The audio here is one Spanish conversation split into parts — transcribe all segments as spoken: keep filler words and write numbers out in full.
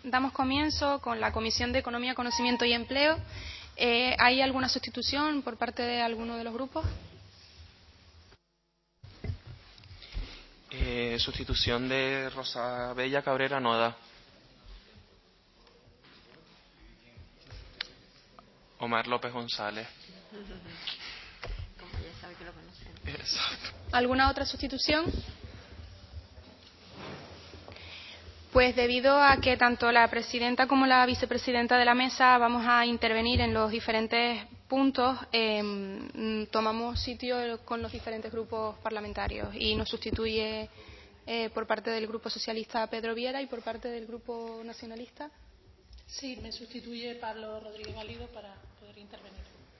damos comienzo con la Comisión de Economía, Conocimiento y Empleo. Eh, ¿Hay alguna sustitución por parte de alguno de los grupos? Eh, sustitución de Rosa Bella Cabrera Noda. Omar López González. Como ya sabe que lo conocen. Exacto. ¿Alguna otra sustitución? Pues debido a que tanto la presidenta como la vicepresidenta de la mesa vamos a intervenir en los diferentes puntos, eh, tomamos sitio con los diferentes grupos parlamentarios y nos sustituye eh, por parte del Grupo Socialista Pedro Viera y por parte del Grupo Nacionalista. Sí, me sustituye Pablo Rodríguez Valido para poder intervenir.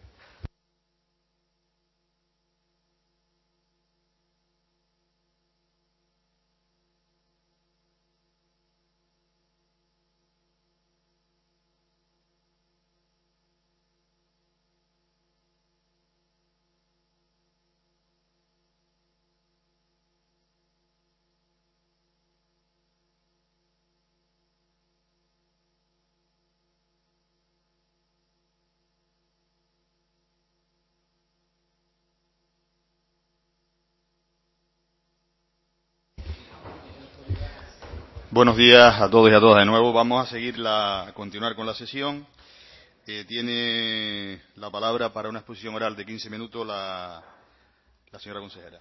Buenos días a todos y a todas de nuevo. Vamos a seguir la, a continuar con la sesión. Eh, tiene la palabra para una exposición oral de quince minutos la, la señora consejera.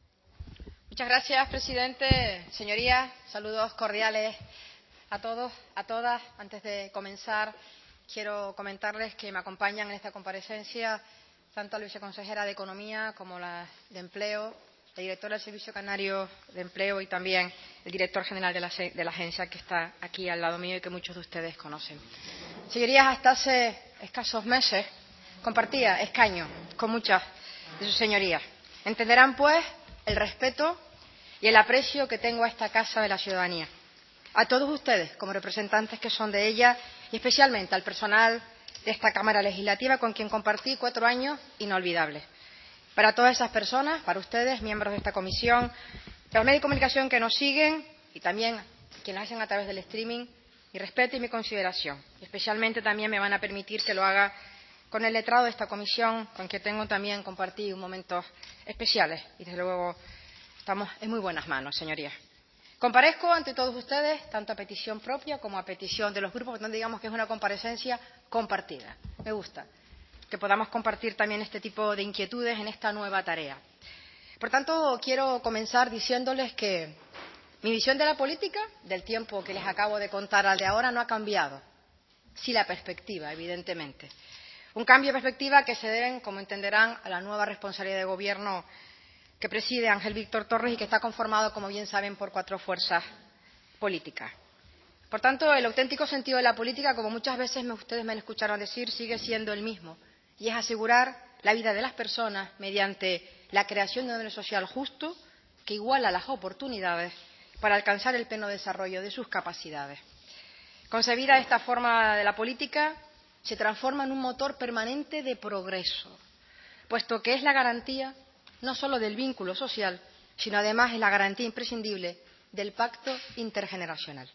Muchas gracias, presidente. Señorías, saludos cordiales a todos, a todas. Antes de comenzar, quiero comentarles que me acompañan en esta comparecencia tanto la viceconsejera de Economía como la de Empleo, la directora del Servicio Canario de Empleo y también el director general de la, de la agencia, que está aquí al lado mío y que muchos de ustedes conocen. Señorías, hasta hace escasos meses compartía escaño con muchas de sus señorías. Entenderán, pues, el respeto y el aprecio que tengo a esta Casa de la Ciudadanía, a todos ustedes como representantes que son de ella y especialmente al personal de esta Cámara Legislativa con quien compartí cuatro años inolvidables. Para todas esas personas, para ustedes, miembros de esta comisión, los medios de comunicación que nos siguen y también quienes lo hacen a través del streaming, mi respeto y mi consideración. Y especialmente también me van a permitir que lo haga con el letrado de esta comisión, con quien tengo también compartido momentos especiales. Y desde luego estamos en muy buenas manos, señorías. Comparezco ante todos ustedes, tanto a petición propia como a petición de los grupos, por tanto digamos que es una comparecencia compartida. Me gusta que podamos compartir también este tipo de inquietudes en esta nueva tarea. Por tanto, quiero comenzar diciéndoles que mi visión de la política, del tiempo que les acabo de contar al de ahora, no ha cambiado. Sí la perspectiva, evidentemente. Un cambio de perspectiva que se debe, como entenderán, a la nueva responsabilidad de gobierno que preside Ángel Víctor Torres y que está conformado, como bien saben, por cuatro fuerzas políticas. Por tanto, el auténtico sentido de la política, como muchas veces ustedes me escucharon decir, sigue siendo el mismo, y es asegurar la vida de las personas mediante la creación de un modelo social justo que iguala las oportunidades para alcanzar el pleno desarrollo de sus capacidades. Concebida esta forma de la política, se transforma en un motor permanente de progreso, puesto que es la garantía no solo del vínculo social, sino además es la garantía imprescindible del pacto intergeneracional.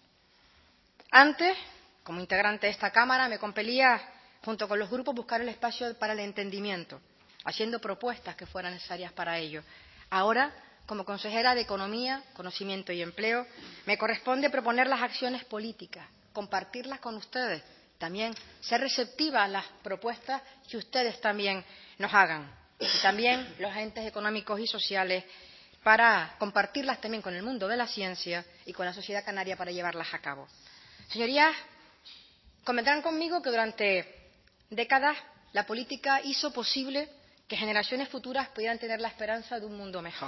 Antes, como integrante de esta Cámara, me compelía, junto con los grupos, buscar el espacio para el entendimiento, haciendo propuestas que fueran necesarias para ello. Ahora, como consejera de Economía, Conocimiento y Empleo, me corresponde proponer las acciones políticas, compartirlas con ustedes, también ser receptiva a las propuestas que ustedes también nos hagan, y también los agentes económicos y sociales, para compartirlas también con el mundo de la ciencia y con la sociedad canaria para llevarlas a cabo. Señorías, comentarán conmigo que durante décadas la política hizo posible que generaciones futuras pudieran tener la esperanza de un mundo mejor.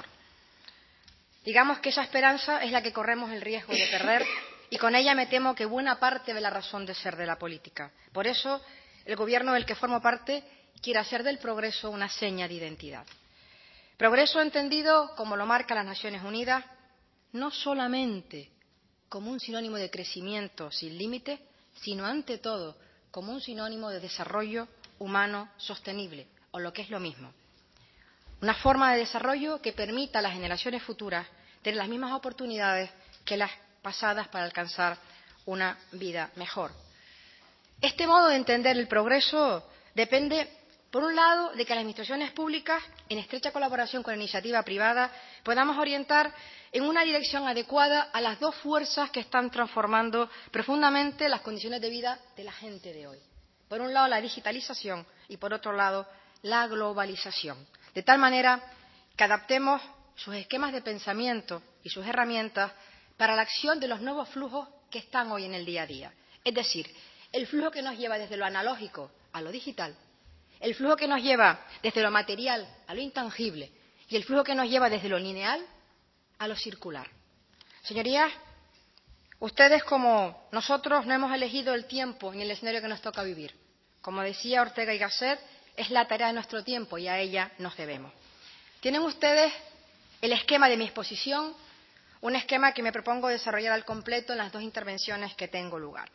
Digamos que esa esperanza es la que corremos el riesgo de perder y con ella me temo que buena parte de la razón de ser de la política. Por eso, el Gobierno del que formo parte quiere hacer del progreso una seña de identidad. Progreso entendido, como lo marcan las Naciones Unidas, no solamente como un sinónimo de crecimiento sin límites, sino ante todo como un sinónimo de desarrollo humano sostenible, o lo que es lo mismo. Una forma de desarrollo que permita a las generaciones futuras tener las mismas oportunidades que las pasadas para alcanzar una vida mejor. Este modo de entender el progreso depende, por un lado, de que las administraciones públicas, en estrecha colaboración con la iniciativa privada, podamos orientar en una dirección adecuada a las dos fuerzas que están transformando profundamente las condiciones de vida de la gente de hoy. Por un lado, la digitalización y, por otro lado, la globalización. De tal manera que adaptemos sus esquemas de pensamiento y sus herramientas para la acción de los nuevos flujos que están hoy en el día a día. Es decir, el flujo que nos lleva desde lo analógico a lo digital, el flujo que nos lleva desde lo material a lo intangible y el flujo que nos lleva desde lo lineal a lo circular. Señorías, ustedes como nosotros no hemos elegido el tiempo ni el escenario que nos toca vivir. Como decía Ortega y Gasset, es la tarea de nuestro tiempo y a ella nos debemos. Tienen ustedes el esquema de mi exposición, un esquema que me propongo desarrollar al completo en las dos intervenciones que tengo lugar.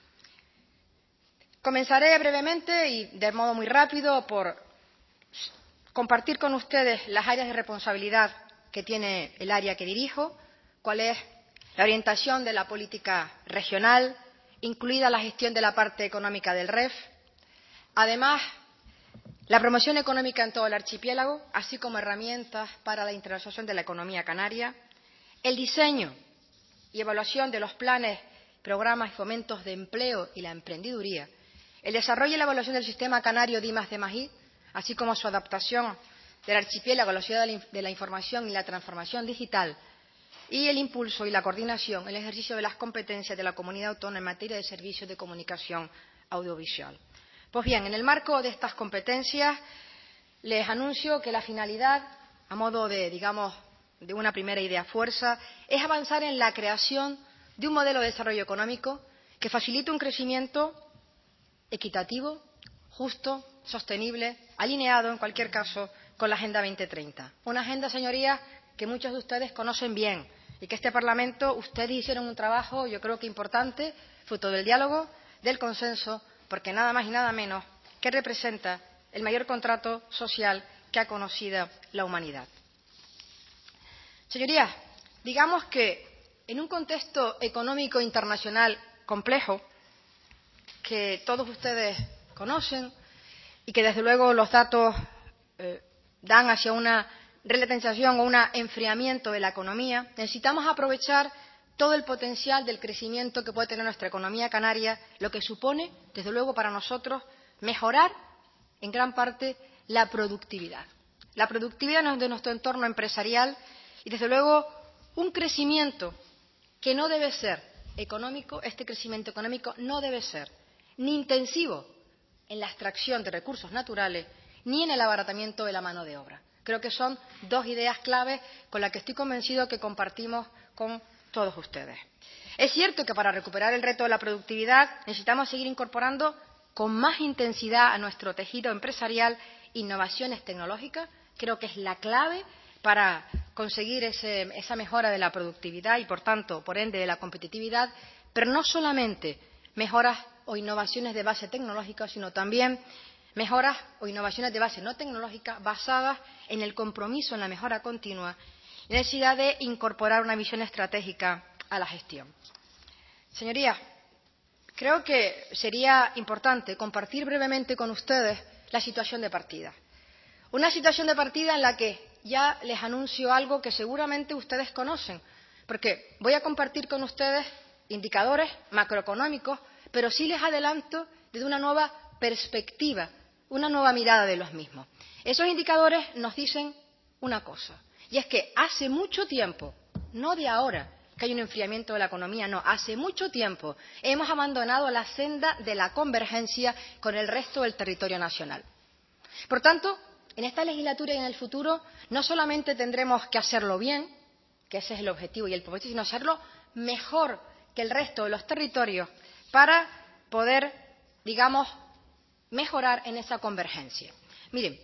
Comenzaré brevemente y de modo muy rápido por compartir con ustedes las áreas de responsabilidad que tiene el área que dirijo, cuál es la orientación de la política regional, incluida la gestión de la parte económica del R E F, además la promoción económica en todo el archipiélago, así como herramientas para la internacionalización de la economía canaria, el diseño y evaluación de los planes, programas y fomentos de empleo y la emprendeduría, el desarrollo y la evaluación del sistema canario de I más D más I, así como su adaptación del archipiélago a la sociedad de la información y la transformación digital, y el impulso y la coordinación, el ejercicio de las competencias de la comunidad autónoma en materia de servicios de comunicación audiovisual. Pues bien, en el marco de estas competencias, les anuncio que la finalidad, a modo de, digamos, de una primera idea fuerza, es avanzar en la creación de un modelo de desarrollo económico que facilite un crecimiento equitativo, justo, sostenible, alineado, en cualquier caso, con la Agenda veinte treinta. Una agenda, señorías, que muchos de ustedes conocen bien y que este Parlamento, ustedes hicieron un trabajo, yo creo que importante, fruto del diálogo, del consenso, porque nada más y nada menos que representa el mayor contrato social que ha conocido la humanidad. Señorías, digamos que en un contexto económico internacional complejo, que todos ustedes conocen y que, desde luego, los datos eh, dan hacia una relativización o un enfriamiento de la economía, necesitamos aprovechar todo el potencial del crecimiento que puede tener nuestra economía canaria, lo que supone, desde luego, para nosotros, mejorar en gran parte la productividad. La productividad de nuestro entorno empresarial y, desde luego, un crecimiento que no debe ser económico, este crecimiento económico no debe ser ni intensivo en la extracción de recursos naturales ni en el abaratamiento de la mano de obra. Creo que son dos ideas claves con las que estoy convencido que compartimos con todos ustedes. Es cierto que para recuperar el reto de la productividad necesitamos seguir incorporando con más intensidad a nuestro tejido empresarial innovaciones tecnológicas. Creo que es la clave para conseguir ese, esa mejora de la productividad y, por tanto, por ende, de la competitividad, pero no solamente mejoras o innovaciones de base tecnológica, sino también mejoras o innovaciones de base no tecnológica basadas en el compromiso en la mejora continua y la necesidad de incorporar una visión estratégica a la gestión. Señorías, creo que sería importante compartir brevemente con ustedes la situación de partida. Una situación de partida en la que ya les anuncio algo que seguramente ustedes conocen, porque voy a compartir con ustedes indicadores macroeconómicos, pero sí les adelanto desde una nueva perspectiva, una nueva mirada de los mismos. Esos indicadores nos dicen una cosa, y es que hace mucho tiempo, no de ahora, que hay un enfriamiento de la economía, no, hace mucho tiempo hemos abandonado la senda de la convergencia con el resto del territorio nacional. Por tanto, en esta legislatura y en el futuro no solamente tendremos que hacerlo bien, que ese es el objetivo y el propósito, sino hacerlo mejor que el resto de los territorios para poder, digamos, mejorar en esa convergencia. Miren,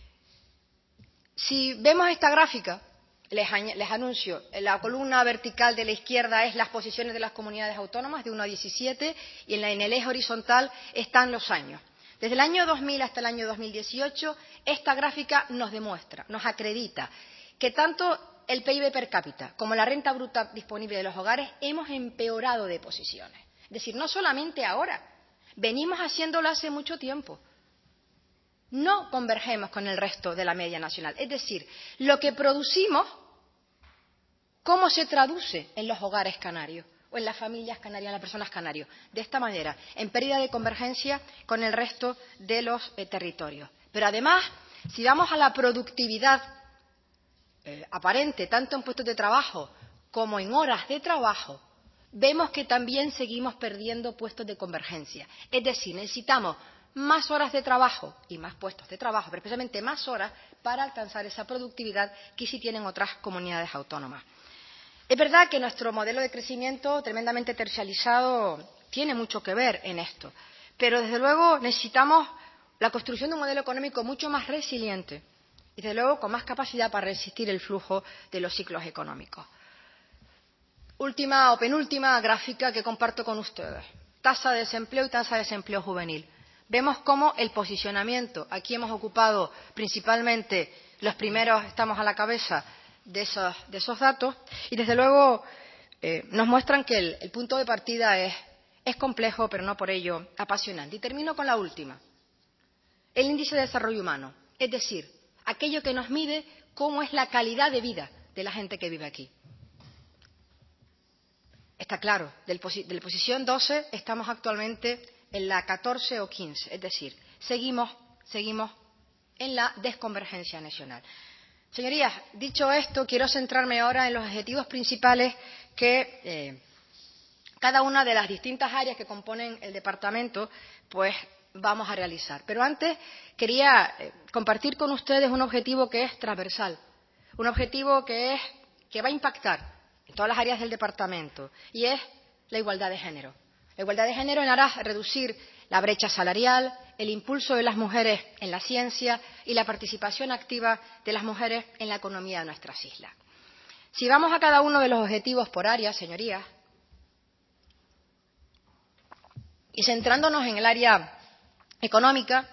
si vemos esta gráfica, les, les anuncio, la columna vertical de la izquierda es las posiciones de las comunidades autónomas de uno a diecisiete y en, la, en el eje horizontal están los años. Desde el año dos mil hasta el año dos mil dieciocho, esta gráfica nos demuestra, nos acredita que tanto el P I B per cápita como la renta bruta disponible de los hogares hemos empeorado de posiciones. decir, no solamente ahora, venimos haciéndolo hace mucho tiempo. No convergemos con el resto de la media nacional. Es decir, lo que producimos, ¿cómo se traduce en los hogares canarios o en las familias canarias, en las personas canarias? De esta manera, en pérdida de convergencia con el resto de los eh, territorios. Pero además, si vamos a la productividad eh, aparente, tanto en puestos de trabajo como en horas de trabajo, vemos que también seguimos perdiendo puestos de convergencia. Es decir, necesitamos más horas de trabajo y más puestos de trabajo, pero especialmente más horas para alcanzar esa productividad que sí tienen otras comunidades autónomas. Es verdad que nuestro modelo de crecimiento tremendamente tercializado tiene mucho que ver en esto, pero desde luego necesitamos la construcción de un modelo económico mucho más resiliente y desde luego con más capacidad para resistir el flujo de los ciclos económicos. Última o penúltima gráfica que comparto con ustedes. Tasa de desempleo y tasa de desempleo juvenil. Vemos cómo el posicionamiento, aquí hemos ocupado principalmente los primeros, estamos a la cabeza de esos, de esos datos, y desde luego eh, nos muestran que el, el punto de partida es, es complejo, pero no por ello apasionante. Y termino con la última. El índice de desarrollo humano, es decir, aquello que nos mide cómo es la calidad de vida de la gente que vive aquí. Está claro, del posi- de la posición doce estamos actualmente en la catorce o quince, es decir, seguimos, seguimos en la desconvergencia nacional. Señorías, dicho esto, quiero centrarme ahora en los objetivos principales que eh, cada una de las distintas áreas que componen el departamento, pues vamos a realizar. Pero antes quería eh, compartir con ustedes un objetivo que es transversal, un objetivo que es que va a impactar en todas las áreas del departamento, y es la igualdad de género. La igualdad de género en aras de reducir la brecha salarial, el impulso de las mujeres en la ciencia y la participación activa de las mujeres en la economía de nuestras islas. Si vamos a cada uno de los objetivos por área, señorías, y centrándonos en el área económica,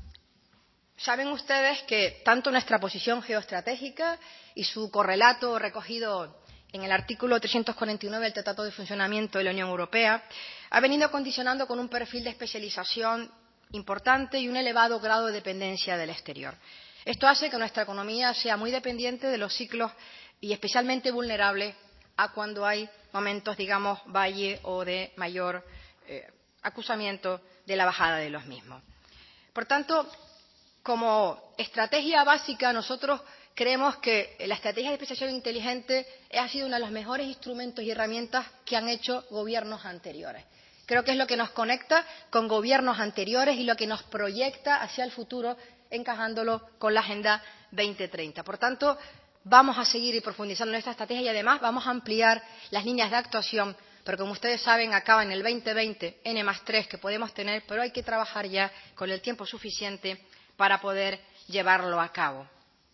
saben ustedes que tanto nuestra posición geoestratégica y su correlato recogido en el artículo trescientos cuarenta y nueve del Tratado de Funcionamiento de la Unión Europea ha venido condicionando con un perfil de especialización importante y un elevado grado de dependencia del exterior. Esto hace que nuestra economía sea muy dependiente de los ciclos y especialmente vulnerable a cuando hay momentos, digamos, valle o de mayor eh, acusamiento de la bajada de los mismos. Por tanto, como estrategia básica, nosotros creemos que la estrategia de especialización inteligente ha sido uno de los mejores instrumentos y herramientas que han hecho gobiernos anteriores. Creo que es lo que nos conecta con gobiernos anteriores y lo que nos proyecta hacia el futuro, encajándolo con la Agenda veinte treinta. Por tanto, vamos a seguir y profundizando en esta estrategia y además vamos a ampliar las líneas de actuación, pero como ustedes saben, acaba en el veinte veinte, ene más tres que podemos tener, pero hay que trabajar ya con el tiempo suficiente para poder llevarlo a cabo.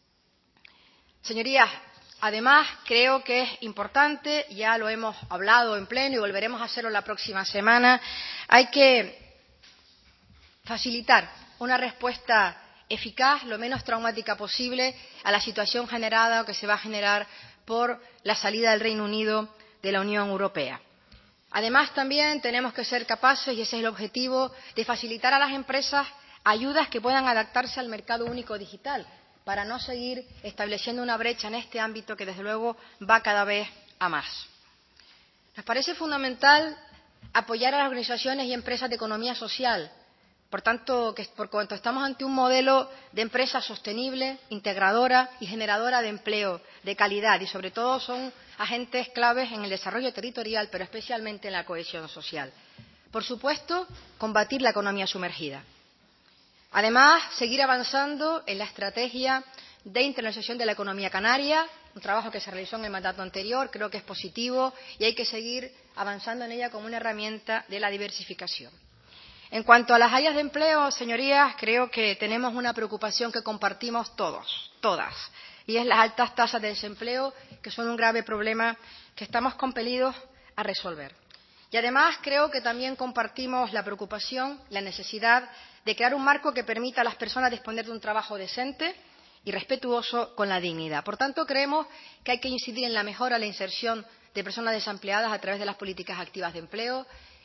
Señorías, además creo que es importante, ya lo hemos hablado en pleno y volveremos a hacerlo la próxima semana, hay que facilitar una respuesta eficaz, lo menos traumática posible, a la situación generada o que se va a generar por la salida del Reino Unido de la Unión Europea. Además, también tenemos que ser capaces, y ese es el objetivo, de facilitar a las empresas ayudas que puedan adaptarse al mercado único digital, para no seguir estableciendo una brecha en este ámbito que, desde luego, va cada vez a más. Nos parece fundamental apoyar a las organizaciones y empresas de economía social, por tanto, que por cuanto estamos ante un modelo de empresa sostenible, integradora y generadora de empleo de calidad, y sobre todo son agentes claves en el desarrollo territorial, pero especialmente en la cohesión social. Por supuesto, combatir la economía sumergida. Además, seguir avanzando en la estrategia de internacionalización de la economía canaria, un trabajo que se realizó en el mandato anterior, creo que es positivo y hay que seguir avanzando en ella como una herramienta de la diversificación. En cuanto a las áreas de empleo, señorías, creo que tenemos una preocupación que compartimos todos, todas, y es las altas tasas de desempleo, que son un grave problema que estamos compelidos a resolver. Y además creo que también compartimos la preocupación, la necesidad de crear un marco que permita a las personas disponer de un trabajo decente y respetuoso con la dignidad. Por tanto, creemos que hay que incidir en la mejora de la inserción de personas desempleadas a través de las políticas activas de empleo,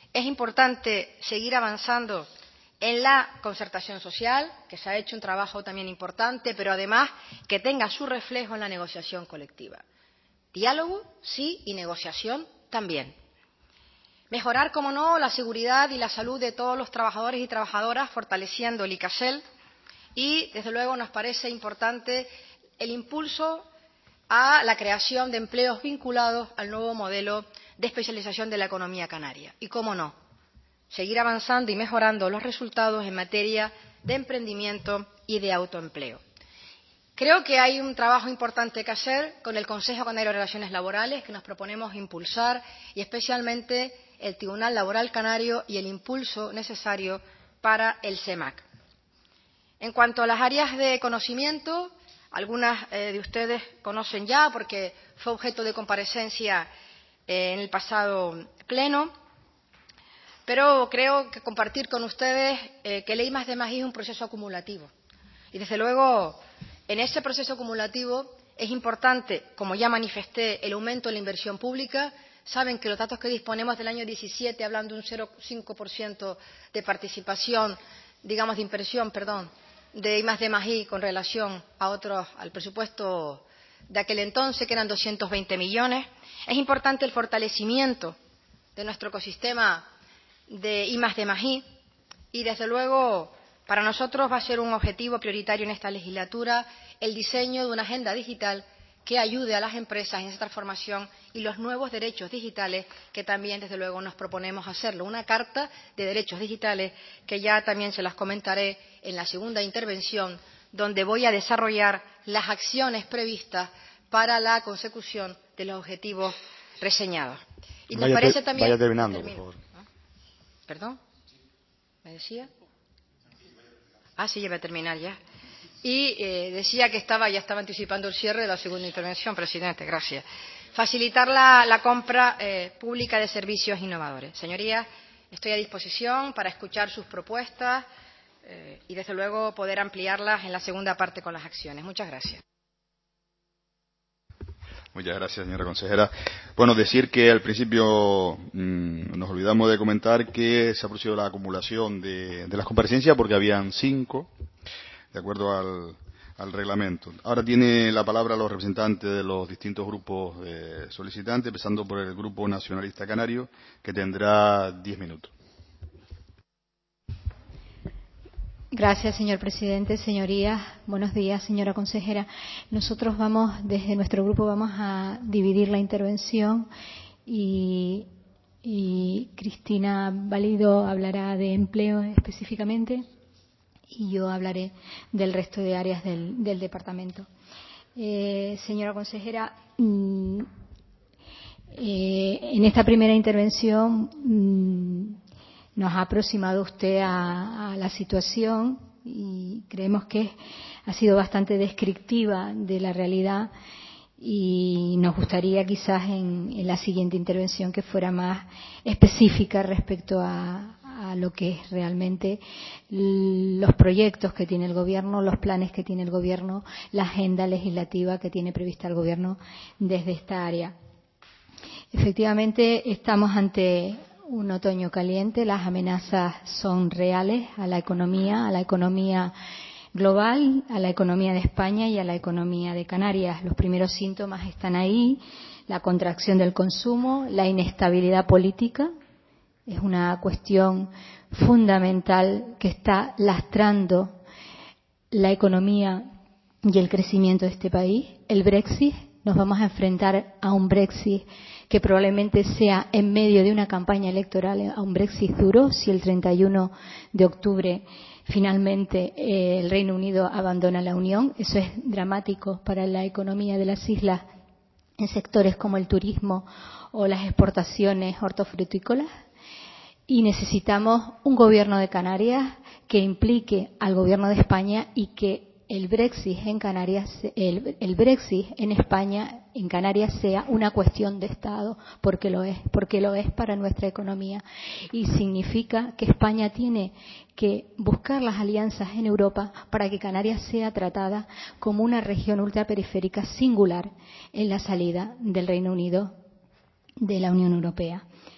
Es importante seguir avanzando en la concertación social, que se ha hecho un trabajo también importante, pero además que tenga su reflejo en la negociación colectiva. Diálogo, sí, y negociación también. Mejorar, como no, la seguridad y la salud de todos los trabajadores y trabajadoras, fortaleciendo el I C A S E L. Y, desde luego, nos parece importante el impulso a la creación de empleos vinculados al nuevo modelo de especialización de la economía canaria. Y, cómo no, seguir avanzando y mejorando los resultados en materia de emprendimiento y de autoempleo. Creo que hay un trabajo importante que hacer con el Consejo Canario de Relaciones Laborales, que nos proponemos impulsar, y especialmente el Tribunal Laboral Canario y el impulso necesario para el CEMAC. En cuanto a las áreas de conocimiento, algunas eh, de ustedes conocen ya porque fue objeto de comparecencia eh, en el pasado pleno, pero creo que compartir con ustedes eh, que el I más D más I es un proceso acumulativo. Y, desde luego, en ese proceso acumulativo es importante, como ya manifesté, el aumento de la inversión pública. Saben que los datos que disponemos del año diecisiete hablan de un cero coma cinco por ciento de participación, digamos, de inversión, perdón, de I más D más I con relación a otros, al presupuesto de aquel entonces, que eran doscientos veinte millones. Es importante el fortalecimiento de nuestro ecosistema de I más D más I y, desde luego, para nosotros va a ser un objetivo prioritario en esta legislatura el diseño de una agenda digital que ayude a las empresas en esa transformación y los nuevos derechos digitales que también, desde luego, nos proponemos hacerlo. Una carta de derechos digitales que ya también se las comentaré en la segunda intervención, donde voy a desarrollar las acciones previstas para la consecución de los objetivos reseñados. Y nos vaya parece te, también... Vaya terminando, Termino. por favor. ¿Perdón? ¿Me decía? Ah, sí, ya voy a terminar ya. Y eh, decía que estaba, ya estaba anticipando el cierre de la segunda intervención, presidente. Gracias. Facilitar la, la compra eh, pública de servicios innovadores. Señorías, estoy a disposición para escuchar sus propuestas eh, y, desde luego, poder ampliarlas en la segunda parte con las acciones. Muchas gracias. Muchas gracias, señora consejera. Bueno, decir que al principio mmm, nos olvidamos de comentar que se ha producido la acumulación de, de las comparecencias porque habían cinco, de acuerdo al, al reglamento. Ahora tiene la palabra los representantes de los distintos grupos eh, solicitantes, empezando por el Grupo Nacionalista Canario, que tendrá diez minutos. Gracias, señor presidente. Señorías, buenos días, señora consejera. Nosotros vamos, desde nuestro grupo, vamos a dividir la intervención y, y Cristina Valido hablará de empleo específicamente y yo hablaré del resto de áreas del, del departamento. Eh, señora consejera, mmm, eh, en esta primera intervención mmm, nos ha aproximado usted a, a la situación y creemos que ha sido bastante descriptiva de la realidad y nos gustaría quizás en, en la siguiente intervención que fuera más específica respecto a, a lo que es realmente los proyectos que tiene el Gobierno, los planes que tiene el Gobierno, la agenda legislativa que tiene prevista el Gobierno desde esta área. Efectivamente, estamos ante un otoño caliente, las amenazas son reales a la economía, a la economía global, a la economía de España y a la economía de Canarias. Los primeros síntomas están ahí, la contracción del consumo, la inestabilidad política, es una cuestión fundamental que está lastrando la economía y el crecimiento de este país. El Brexit, nos vamos a enfrentar a un Brexit que probablemente sea en medio de una campaña electoral, a un Brexit duro, si el treinta y uno de octubre finalmente eh, el Reino Unido abandona la Unión. Eso es dramático para la economía de las islas en sectores como el turismo o las exportaciones hortofrutícolas. Y necesitamos un gobierno de Canarias que implique al gobierno de España y que el Brexit en Canarias, el, el Brexit en España, en Canarias, sea una cuestión de Estado, porque lo es, porque lo es para nuestra economía. Y significa que España tiene que buscar las alianzas en Europa para que Canarias sea tratada como una región ultraperiférica singular en la salida del Reino Unido de la Unión Europea.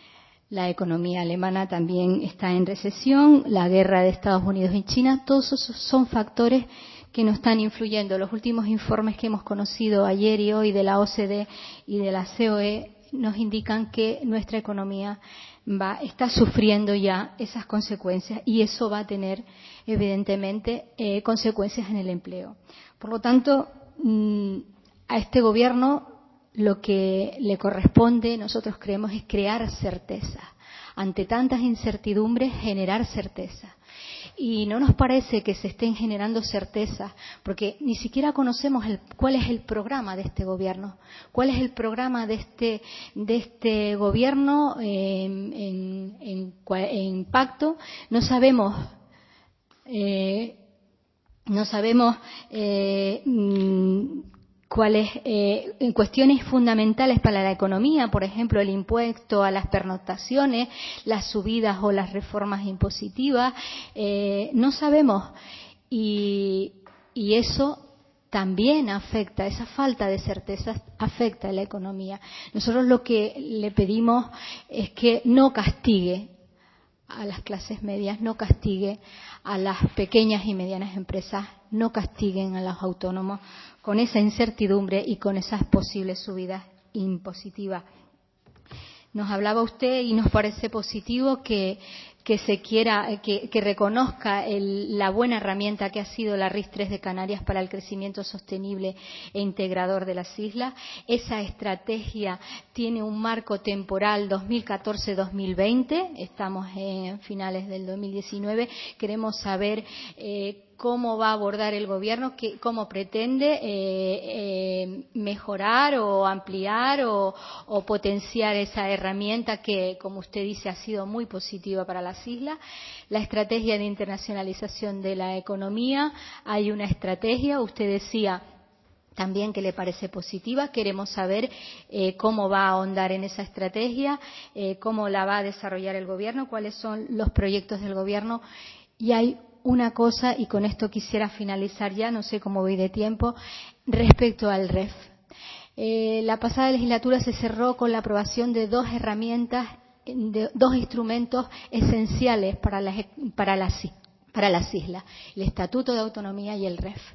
la economía alemana también está en recesión, la guerra de Estados Unidos y China, todos esos son factores que nos están influyendo. Los últimos informes que hemos conocido ayer y hoy de la O C D E y de la C O E nos indican que nuestra economía va, está sufriendo ya esas consecuencias y eso va a tener evidentemente eh, consecuencias en el empleo. Por lo tanto, mmm, a este gobierno lo que le corresponde, nosotros creemos, es crear certeza. Ante tantas incertidumbres, generar certeza. Y no nos parece que se estén generando certezas, porque ni siquiera conocemos el, cuál es el programa de este gobierno, cuál es el programa de este, de este gobierno en, en, en, en pacto. No sabemos, eh, no sabemos eh, cuáles eh, en cuestiones fundamentales para la economía, por ejemplo, el impuesto a las pernoctaciones, las subidas o las reformas impositivas, eh, no sabemos y, y eso también afecta, esa falta de certeza afecta a la economía. Nosotros lo que le pedimos es que no castigue a las clases medias, no castigue a las pequeñas y medianas empresas, no castiguen a los autónomos con esa incertidumbre y con esas posibles subidas impositivas. Nos hablaba usted y nos parece positivo que, que se quiera, que, que reconozca el, la buena herramienta que ha sido la RIS tres de Canarias para el crecimiento sostenible e integrador de las islas. Esa estrategia tiene un marco temporal dos mil catorce dos mil veinte, estamos en finales del dos mil diecinueve, queremos saber eh, cómo va a abordar el gobierno, que, cómo pretende eh, eh, mejorar o ampliar o, o potenciar esa herramienta que, como usted dice, ha sido muy positiva para las islas. La estrategia de internacionalización de la economía, hay una estrategia, usted decía también que le parece positiva. Queremos saber eh, cómo va a ahondar en esa estrategia, eh, cómo la va a desarrollar el gobierno, cuáles son los proyectos del gobierno. Y hay una cosa, y con esto quisiera finalizar ya, no sé cómo voy de tiempo, respecto al R E F. Eh, la pasada legislatura se cerró con la aprobación de dos herramientas, de dos instrumentos esenciales para las, para las, para las islas, el Estatuto de Autonomía y el R E F.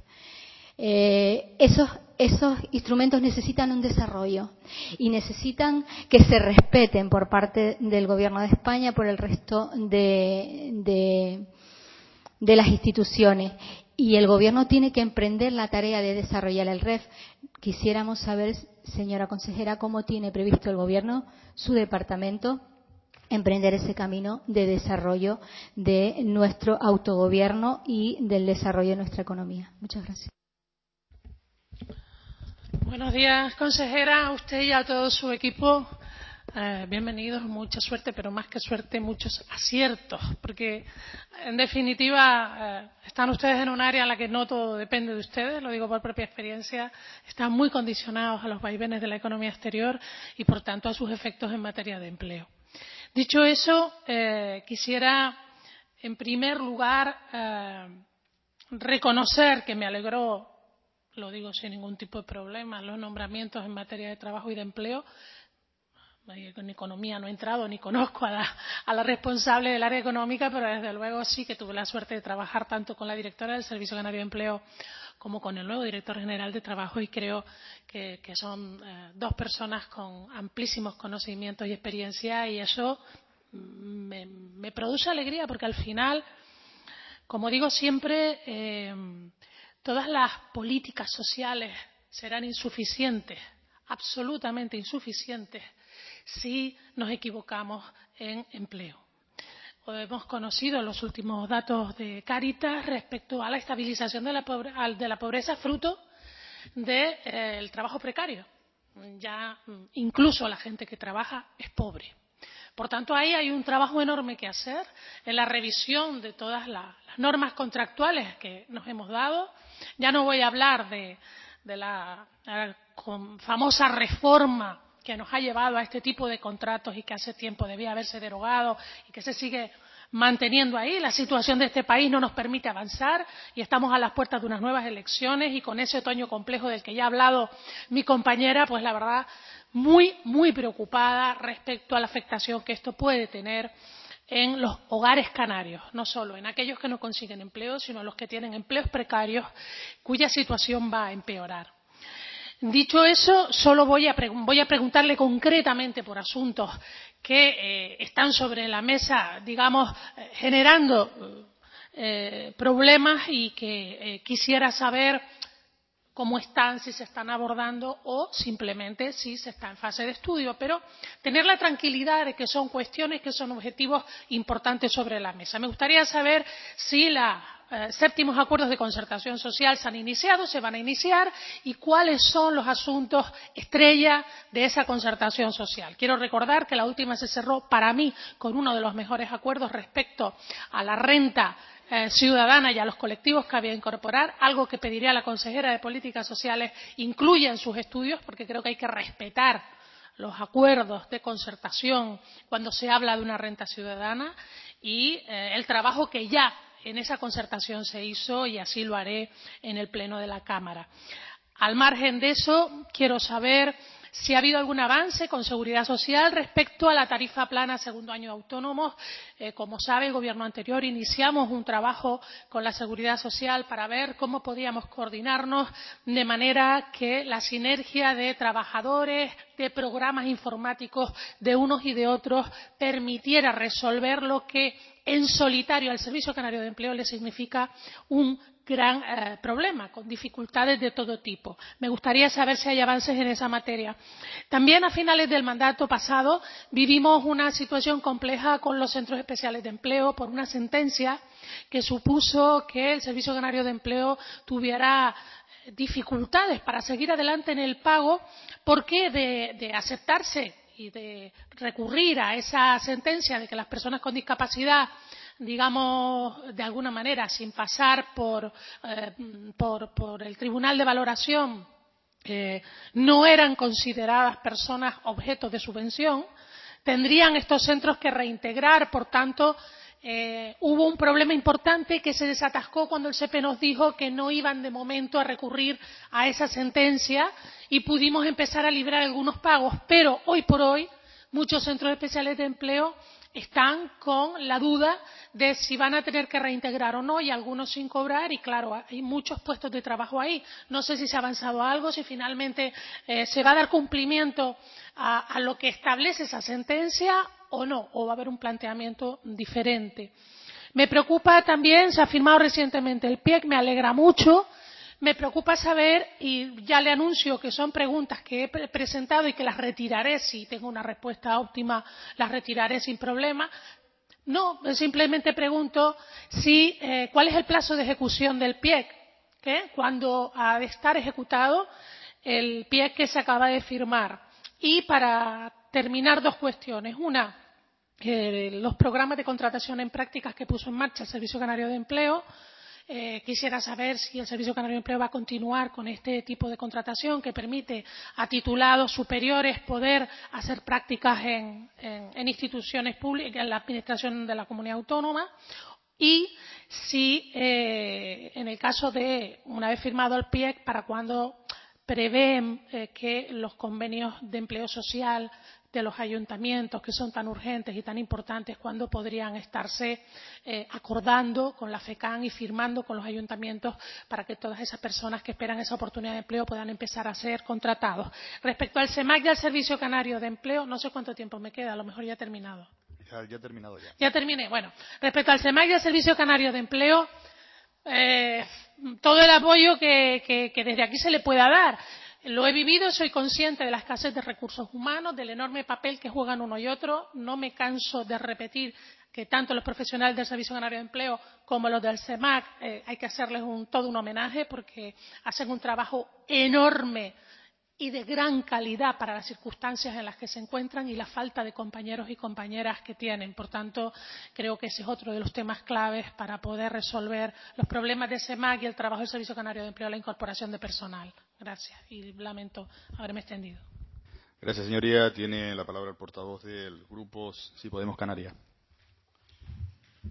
Eh, esos, esos instrumentos necesitan un desarrollo y necesitan que se respeten por parte del Gobierno de España, por el resto de, de de las instituciones, y el Gobierno tiene que emprender la tarea de desarrollar el R E F. Quisiéramos saber, señora consejera, cómo tiene previsto el Gobierno, su departamento, emprender ese camino de desarrollo de nuestro autogobierno y del desarrollo de nuestra economía. Muchas gracias. Buenos días, consejera, a usted y a todo su equipo. Eh, bienvenidos, mucha suerte, pero más que suerte, muchos aciertos, porque en definitiva eh, están ustedes en un área en la que no todo depende de ustedes, lo digo por propia experiencia, están muy condicionados a los vaivenes de la economía exterior y por tanto a sus efectos en materia de empleo. Dicho eso, eh, quisiera en primer lugar eh, reconocer que me alegró, lo digo sin ningún tipo de problema, los nombramientos en materia de trabajo y de empleo. En economía no he entrado ni conozco a la, a la responsable del área económica, pero desde luego sí que tuve la suerte de trabajar tanto con la directora del Servicio Canario de Empleo como con el nuevo director general de Trabajo, y creo que, que son eh, dos personas con amplísimos conocimientos y experiencia, y eso me, me produce alegría porque al final, como digo siempre, eh, todas las políticas sociales serán insuficientes, absolutamente insuficientes, si nos equivocamos en empleo. Hemos conocido los últimos datos de Cáritas respecto a la estabilización de la, pobre, de la pobreza fruto del de, eh, trabajo precario. Ya incluso la gente que trabaja es pobre. Por tanto, ahí hay un trabajo enorme que hacer en la revisión de todas la, las normas contractuales que nos hemos dado. Ya no voy a hablar de, de la, la famosa reforma que nos ha llevado a este tipo de contratos y que hace tiempo debía haberse derogado y que se sigue manteniendo ahí. La situación de este país no nos permite avanzar y estamos a las puertas de unas nuevas elecciones, y con ese otoño complejo del que ya ha hablado mi compañera, pues la verdad, muy, muy preocupada respecto a la afectación que esto puede tener en los hogares canarios, no solo en aquellos que no consiguen empleo, sino en los que tienen empleos precarios cuya situación va a empeorar. Dicho eso, solo voy a, voy a preguntarle concretamente por asuntos que eh, están sobre la mesa, digamos, eh, generando eh, problemas, y que eh, quisiera saber cómo están, si se están abordando o simplemente si se está en fase de estudio, pero tener la tranquilidad de que son cuestiones que son objetivos importantes sobre la mesa. Me gustaría saber si los eh, séptimos acuerdos de concertación social se han iniciado, se van a iniciar, y cuáles son los asuntos estrella de esa concertación social. Quiero recordar que la última se cerró, para mí, con uno de los mejores acuerdos respecto a la renta Eh, ciudadana y a los colectivos que había que incorporar, algo que pediría a la consejera de Políticas Sociales incluya en sus estudios, porque creo que hay que respetar los acuerdos de concertación cuando se habla de una renta ciudadana, y eh, el trabajo que ya en esa concertación se hizo, y así lo haré en el Pleno de la Cámara. Al margen de eso, quiero saber si ha habido algún avance con Seguridad Social respecto a la tarifa plana segundo año de autónomos. Eh, como sabe, el Gobierno anterior iniciamos un trabajo con la Seguridad Social para ver cómo podíamos coordinarnos de manera que la sinergia de trabajadores, de programas informáticos de unos y de otros permitiera resolver lo que en solitario al Servicio Canario de Empleo le significa un gran eh, problema, con dificultades de todo tipo. Me gustaría saber si hay avances en esa materia. También a finales del mandato pasado vivimos una situación compleja con los centros especiales de empleo por una sentencia que supuso que el Servicio Canario de Empleo tuviera dificultades para seguir adelante en el pago, porque de, de aceptarse y de recurrir a esa sentencia de que las personas con discapacidad, digamos, de alguna manera, sin pasar por, eh, por, por el Tribunal de Valoración, eh, no eran consideradas personas objeto de subvención, tendrían estos centros que reintegrar. Por tanto, eh, hubo un problema importante que se desatascó cuando el S E P E nos dijo que no iban de momento a recurrir a esa sentencia, y pudimos empezar a librar algunos pagos, pero hoy por hoy muchos centros especiales de empleo están con la duda de si van a tener que reintegrar o no, y algunos sin cobrar, y claro, hay muchos puestos de trabajo ahí. No sé si se ha avanzado algo, si finalmente eh, se va a dar cumplimiento a, a lo que establece esa sentencia o no, o va a haber un planteamiento diferente. Me preocupa también, se ha firmado recientemente el P I E C, me alegra mucho. Me preocupa saber, y ya le anuncio que son preguntas que he pre presentado y que las retiraré, si tengo una respuesta óptima, las retiraré sin problema. No, simplemente pregunto si, eh, cuál es el plazo de ejecución del P I E C, ¿eh? Cuando ha de estar ejecutado el P I E C que se acaba de firmar. Y para terminar, dos cuestiones. Una, eh, los programas de contratación en prácticas que puso en marcha el Servicio Canario de Empleo. Eh, quisiera saber si el Servicio Canario de Empleo va a continuar con este tipo de contratación que permite a titulados superiores poder hacer prácticas en, en, en instituciones públicas, en la administración de la comunidad autónoma, y si eh, en el caso de, una vez firmado el P I E C, para cuándo prevén eh, que los convenios de empleo social de los ayuntamientos, que son tan urgentes y tan importantes, cuándo podrían estarse eh, acordando con la FECAN y firmando con los ayuntamientos para que todas esas personas que esperan esa oportunidad de empleo puedan empezar a ser contratados. Respecto al SEMAC y al Servicio Canario de Empleo, no sé cuánto tiempo me queda, a lo mejor ya he terminado. Ya, ya he terminado ya. Ya terminé. Bueno, respecto al SEMAC y al Servicio Canario de Empleo, eh, todo el apoyo que, que, que desde aquí se le pueda dar. Lo he vivido, soy consciente de la escasez de recursos humanos, del enorme papel que juegan uno y otro. No me canso de repetir que tanto los profesionales del Servicio Canario de Empleo como los del SEMAC eh, hay que hacerles un, todo un homenaje, porque hacen un trabajo enorme y de gran calidad para las circunstancias en las que se encuentran y la falta de compañeros y compañeras que tienen. Por tanto, creo que ese es otro de los temas claves para poder resolver los problemas de SEMAC y el trabajo del Servicio Canario de Empleo, la incorporación de personal. Gracias, y lamento haberme extendido. Gracias, señoría. Tiene la palabra el portavoz del Grupo Sí Podemos Canarias.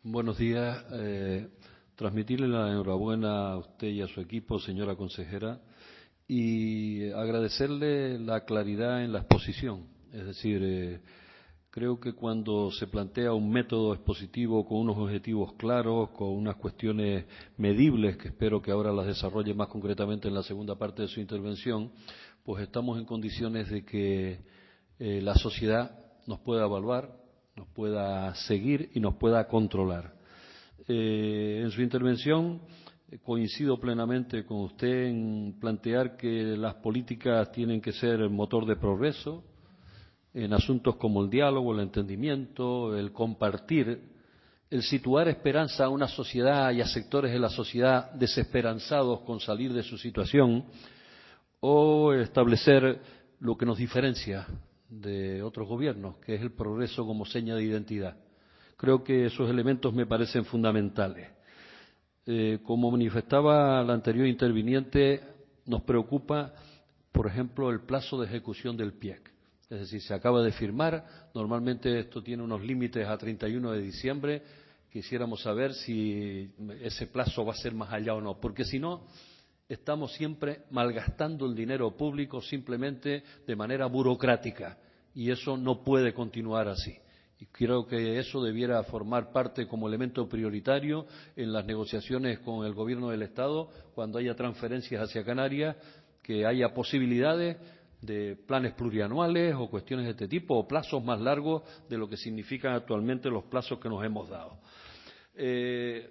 Buenos días. Eh, transmitirle la enhorabuena a usted y a su equipo, señora consejera, y agradecerle la claridad en la exposición. Es decir, eh, creo que cuando se plantea un método expositivo con unos objetivos claros, con unas cuestiones medibles, que espero que ahora las desarrolle más concretamente en la segunda parte de su intervención, pues estamos en condiciones de que eh, la sociedad nos pueda evaluar, nos pueda seguir y nos pueda controlar. Eh, en su intervención eh, coincido plenamente con usted en plantear que las políticas tienen que ser el motor de progreso en asuntos como el diálogo, el entendimiento, el compartir, el situar esperanza a una sociedad y a sectores de la sociedad desesperanzados con salir de su situación, o establecer lo que nos diferencia de otros gobiernos, que es el progreso como seña de identidad. Creo que esos elementos me parecen fundamentales. Eh, como manifestaba la anterior interviniente, nos preocupa, por ejemplo, el plazo de ejecución del P I E C. Es decir, se acaba de firmar, normalmente esto tiene unos límites a treinta y uno de diciembre, quisiéramos saber si ese plazo va a ser más allá o no, porque si no, estamos siempre malgastando el dinero público simplemente de manera burocrática y eso no puede continuar así. Y creo que eso debiera formar parte como elemento prioritario en las negociaciones con el Gobierno del Estado cuando haya transferencias hacia Canarias, que haya posibilidades de planes plurianuales o cuestiones de este tipo o plazos más largos de lo que significan actualmente los plazos que nos hemos dado. Eh,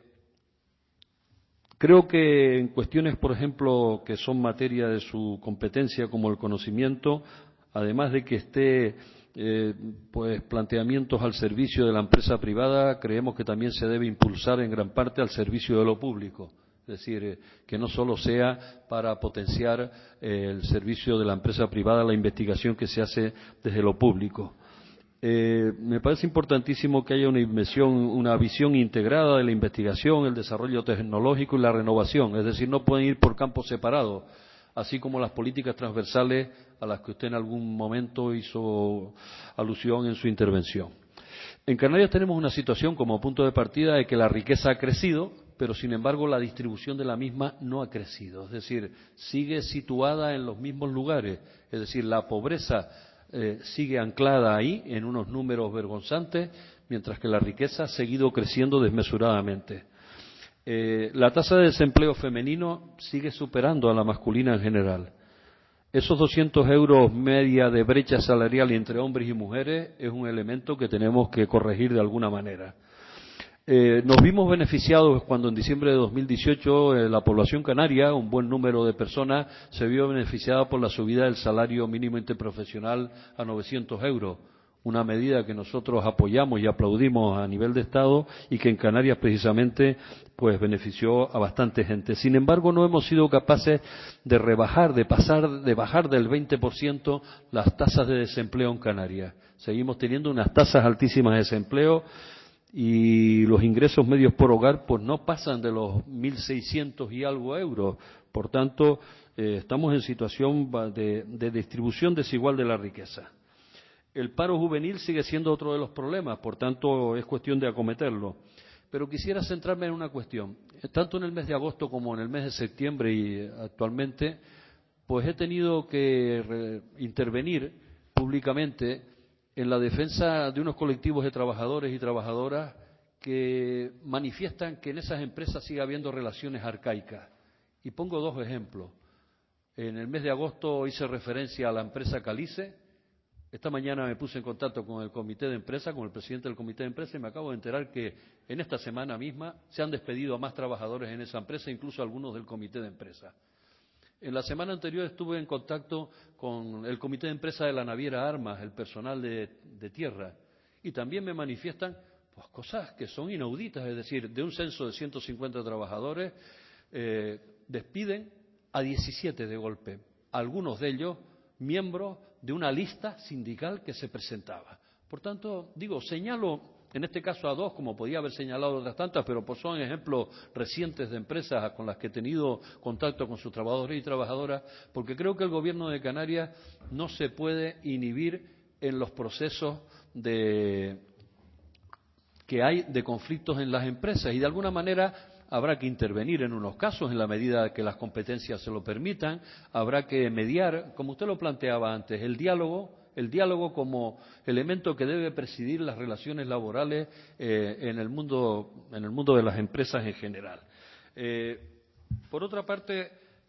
Creo que en cuestiones, por ejemplo, que son materia de su competencia, como el conocimiento, además de que esté eh, pues planteamientos al servicio de la empresa privada, creemos que también se debe impulsar en gran parte al servicio de lo público. Es decir, eh, que no solo sea para potenciar eh, el servicio de la empresa privada, la investigación que se hace desde lo público. Eh, me parece importantísimo que haya una inversión, una visión integrada de la investigación, el desarrollo tecnológico y la renovación. Es decir, no pueden ir por campos separados, así como las políticas transversales a las que usted en algún momento hizo alusión en su intervención. En Canarias tenemos una situación como punto de partida de que la riqueza ha crecido, pero sin embargo la distribución de la misma no ha crecido. Es decir, sigue situada en los mismos lugares. Es decir, la pobreza Eh, sigue anclada ahí en unos números vergonzantes, mientras que la riqueza ha seguido creciendo desmesuradamente. Eh, la tasa de desempleo femenino sigue superando a la masculina en general. Esos doscientos euros media de brecha salarial entre hombres y mujeres es un elemento que tenemos que corregir de alguna manera. Eh, nos vimos beneficiados cuando en diciembre de dos mil dieciocho eh, la población canaria, un buen número de personas, se vio beneficiada por la subida del salario mínimo interprofesional a novecientos euros, una medida que nosotros apoyamos y aplaudimos a nivel de Estado y que en Canarias precisamente pues benefició a bastante gente. Sin embargo, no hemos sido capaces de rebajar, de pasar, de bajar del veinte por ciento las tasas de desempleo en Canarias. Seguimos teniendo unas tasas altísimas de desempleo y los ingresos medios por hogar pues no pasan de los mil seiscientos y algo euros. Por tanto, eh, estamos en situación de, de distribución desigual de la riqueza. El paro juvenil sigue siendo otro de los problemas, por tanto es cuestión de acometerlo. Pero quisiera centrarme en una cuestión. Tanto en el mes de agosto como en el mes de septiembre y actualmente, pues he tenido que re- intervenir públicamente en la defensa de unos colectivos de trabajadores y trabajadoras que manifiestan que en esas empresas sigue habiendo relaciones arcaicas. Y pongo dos ejemplos. En el mes de agosto hice referencia a la empresa Calice. Esta mañana me puse en contacto con el comité de empresa, con el presidente del comité de empresa, y me acabo de enterar que en esta semana misma se han despedido a más trabajadores en esa empresa, incluso algunos del comité de empresa. En la semana anterior estuve en contacto con el comité de empresa de la naviera Armas, el personal de, de tierra, y también me manifiestan pues, cosas que son inauditas, es decir, de un censo de ciento cincuenta trabajadores, eh, despiden a diecisiete de golpe, algunos de ellos miembros de una lista sindical que se presentaba. Por tanto, digo, señalo en este caso a dos, como podía haber señalado otras tantas, pero pues son ejemplos recientes de empresas con las que he tenido contacto con sus trabajadores y trabajadoras, porque creo que el Gobierno de Canarias no se puede inhibir en los procesos de, que hay de conflictos en las empresas y de alguna manera habrá que intervenir en unos casos en la medida que las competencias se lo permitan, habrá que mediar, como usted lo planteaba antes, el diálogo, el diálogo como elemento que debe presidir las relaciones laborales eh, en el mundo, en el mundo de las empresas en general. Eh, por otra parte,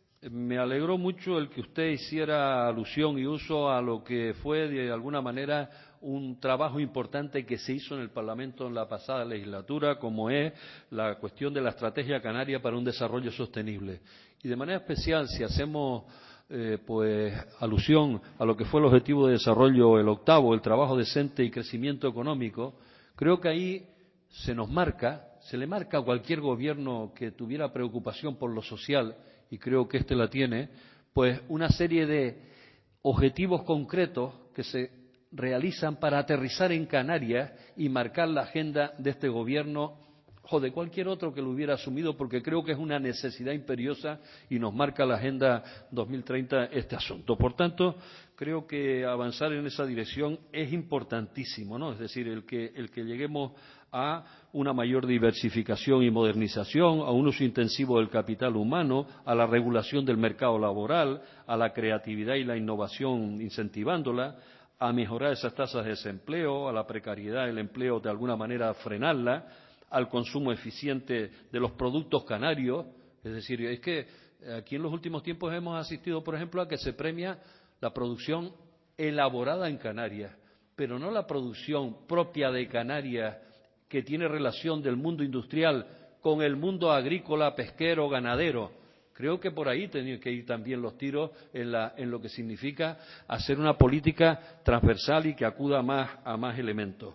me alegró mucho el que usted hiciera alusión y uso a lo que fue de alguna manera un trabajo importante que se hizo en el Parlamento en la pasada legislatura, como es la cuestión de la estrategia canaria para un desarrollo sostenible. Y de manera especial, si hacemos eh, pues alusión a lo que fue el objetivo de desarrollo, el octavo, el trabajo decente y crecimiento económico, creo que ahí se nos marca, se le marca a cualquier gobierno que tuviera preocupación por lo social, y creo que este la tiene, pues una serie de objetivos concretos que se realizan para aterrizar en Canarias y marcar la agenda de este gobierno o de cualquier otro que lo hubiera asumido, porque creo que es una necesidad imperiosa y nos marca la Agenda dos mil treinta este asunto. Por tanto, creo que avanzar en esa dirección es importantísimo, ¿no? Es decir, el que, el que lleguemos a una mayor diversificación y modernización, a un uso intensivo del capital humano, a la regulación del mercado laboral, a la creatividad y la innovación incentivándola, a mejorar esas tasas de desempleo, a la precariedad del empleo, de alguna manera frenarla, al consumo eficiente de los productos canarios. Es decir, es que aquí en los últimos tiempos hemos asistido, por ejemplo, a que se premia la producción elaborada en Canarias, pero no la producción propia de Canarias que tiene relación del mundo industrial con el mundo agrícola, pesquero, ganadero. Creo que por ahí tienen que ir también los tiros en, la, en lo que significa hacer una política transversal y que acuda más a más elementos.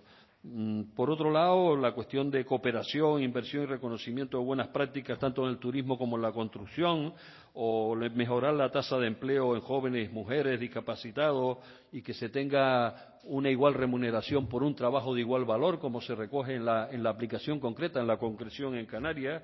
Por otro lado, la cuestión de cooperación, inversión y reconocimiento de buenas prácticas, tanto en el turismo como en la construcción, o mejorar la tasa de empleo en jóvenes, mujeres, discapacitados, y que se tenga una igual remuneración por un trabajo de igual valor, como se recoge en la, en la aplicación concreta, en la concreción en Canarias,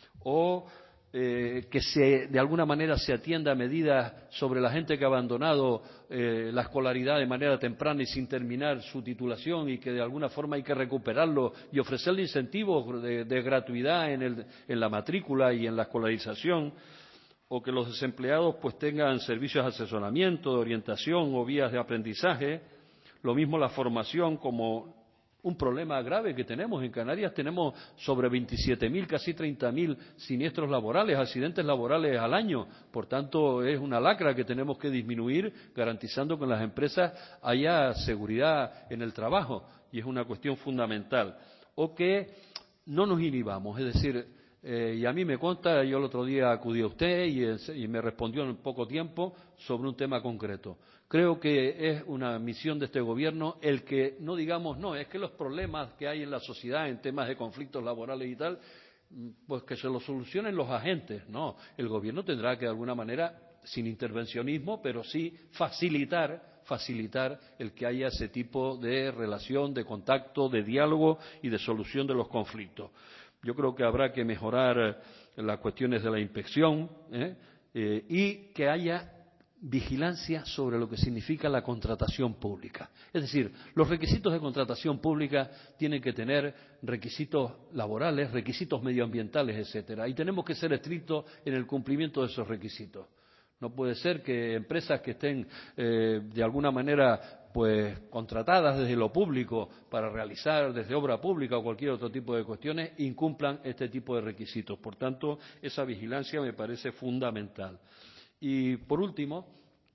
o Eh, que se, de alguna manera se atienda a medidas sobre la gente que ha abandonado eh, la escolaridad de manera temprana y sin terminar su titulación, y que de alguna forma hay que recuperarlo y ofrecerle incentivos de, de gratuidad en, el, en la matrícula y en la escolarización, o que los desempleados pues tengan servicios de asesoramiento, de orientación o vías de aprendizaje. Lo mismo la formación, como un problema grave que tenemos en Canarias. Tenemos sobre veintisiete mil, casi treinta mil siniestros laborales, accidentes laborales al año. Por tanto, es una lacra que tenemos que disminuir, garantizando que en las empresas haya seguridad en el trabajo, y es una cuestión fundamental. O que no nos inhibamos, es decir, eh, y a mí me consta, yo el otro día acudí a usted y, y me respondió en poco tiempo sobre un tema concreto. Creo que es una misión de este gobierno el que no digamos, no, es que los problemas que hay en la sociedad en temas de conflictos laborales y tal, pues que se los solucionen los agentes. No, el gobierno tendrá que de alguna manera, sin intervencionismo, pero sí facilitar, facilitar el que haya ese tipo de relación, de contacto, de diálogo y de solución de los conflictos. Yo creo que habrá que mejorar las cuestiones de la inspección ¿eh? Eh, y que haya vigilancia sobre lo que significa la contratación pública. Es decir, los requisitos de contratación pública tienen que tener requisitos laborales, requisitos medioambientales, etcétera. Y tenemos que ser estrictos en el cumplimiento de esos requisitos. No puede ser que empresas que estén eh, de alguna manera pues contratadas desde lo público para realizar desde obra pública o cualquier otro tipo de cuestiones incumplan este tipo de requisitos. Por tanto, esa vigilancia me parece fundamental. Y, por último,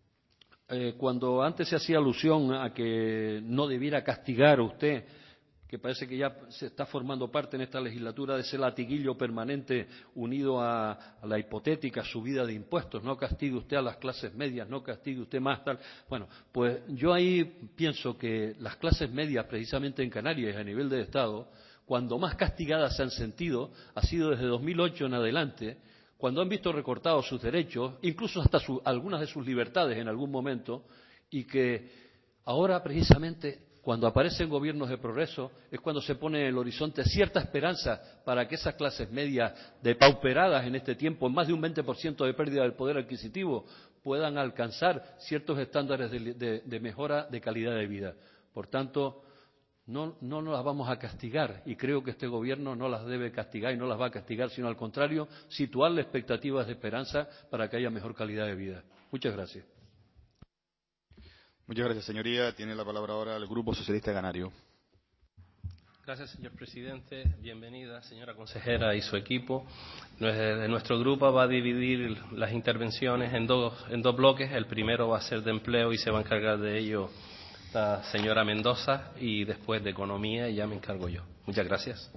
eh, cuando antes se hacía alusión a que no debiera castigar a usted, que parece que ya se está formando parte en esta legislatura de ese latiguillo permanente unido a, a la hipotética subida de impuestos, no castigue usted a las clases medias, no castigue usted más tal. Bueno, pues yo ahí pienso que las clases medias, precisamente en Canarias y a nivel de Estado, cuando más castigadas se han sentido, ha sido desde dos mil ocho en adelante, cuando han visto recortados sus derechos, incluso hasta su, algunas de sus libertades en algún momento, y que ahora precisamente cuando aparecen gobiernos de progreso es cuando se pone en el horizonte cierta esperanza para que esas clases medias depauperadas en este tiempo, en más de un veinte por ciento de pérdida del poder adquisitivo, puedan alcanzar ciertos estándares de, de, de mejora de calidad de vida. Por tanto, no, no nos las vamos a castigar, y creo que este Gobierno no las debe castigar y no las va a castigar, sino al contrario, situarle expectativas de esperanza para que haya mejor calidad de vida. Muchas gracias. Muchas gracias, señoría. Tiene la palabra ahora el Grupo Socialista Canario. Gracias, señor presidente. Bienvenida, señora consejera y su equipo. Nuestro grupo va a dividir las intervenciones en dos, en dos bloques. El primero va a ser de empleo y se va a encargar de ello la señora Mendoza, y después de economía y ya me encargo yo. Muchas gracias.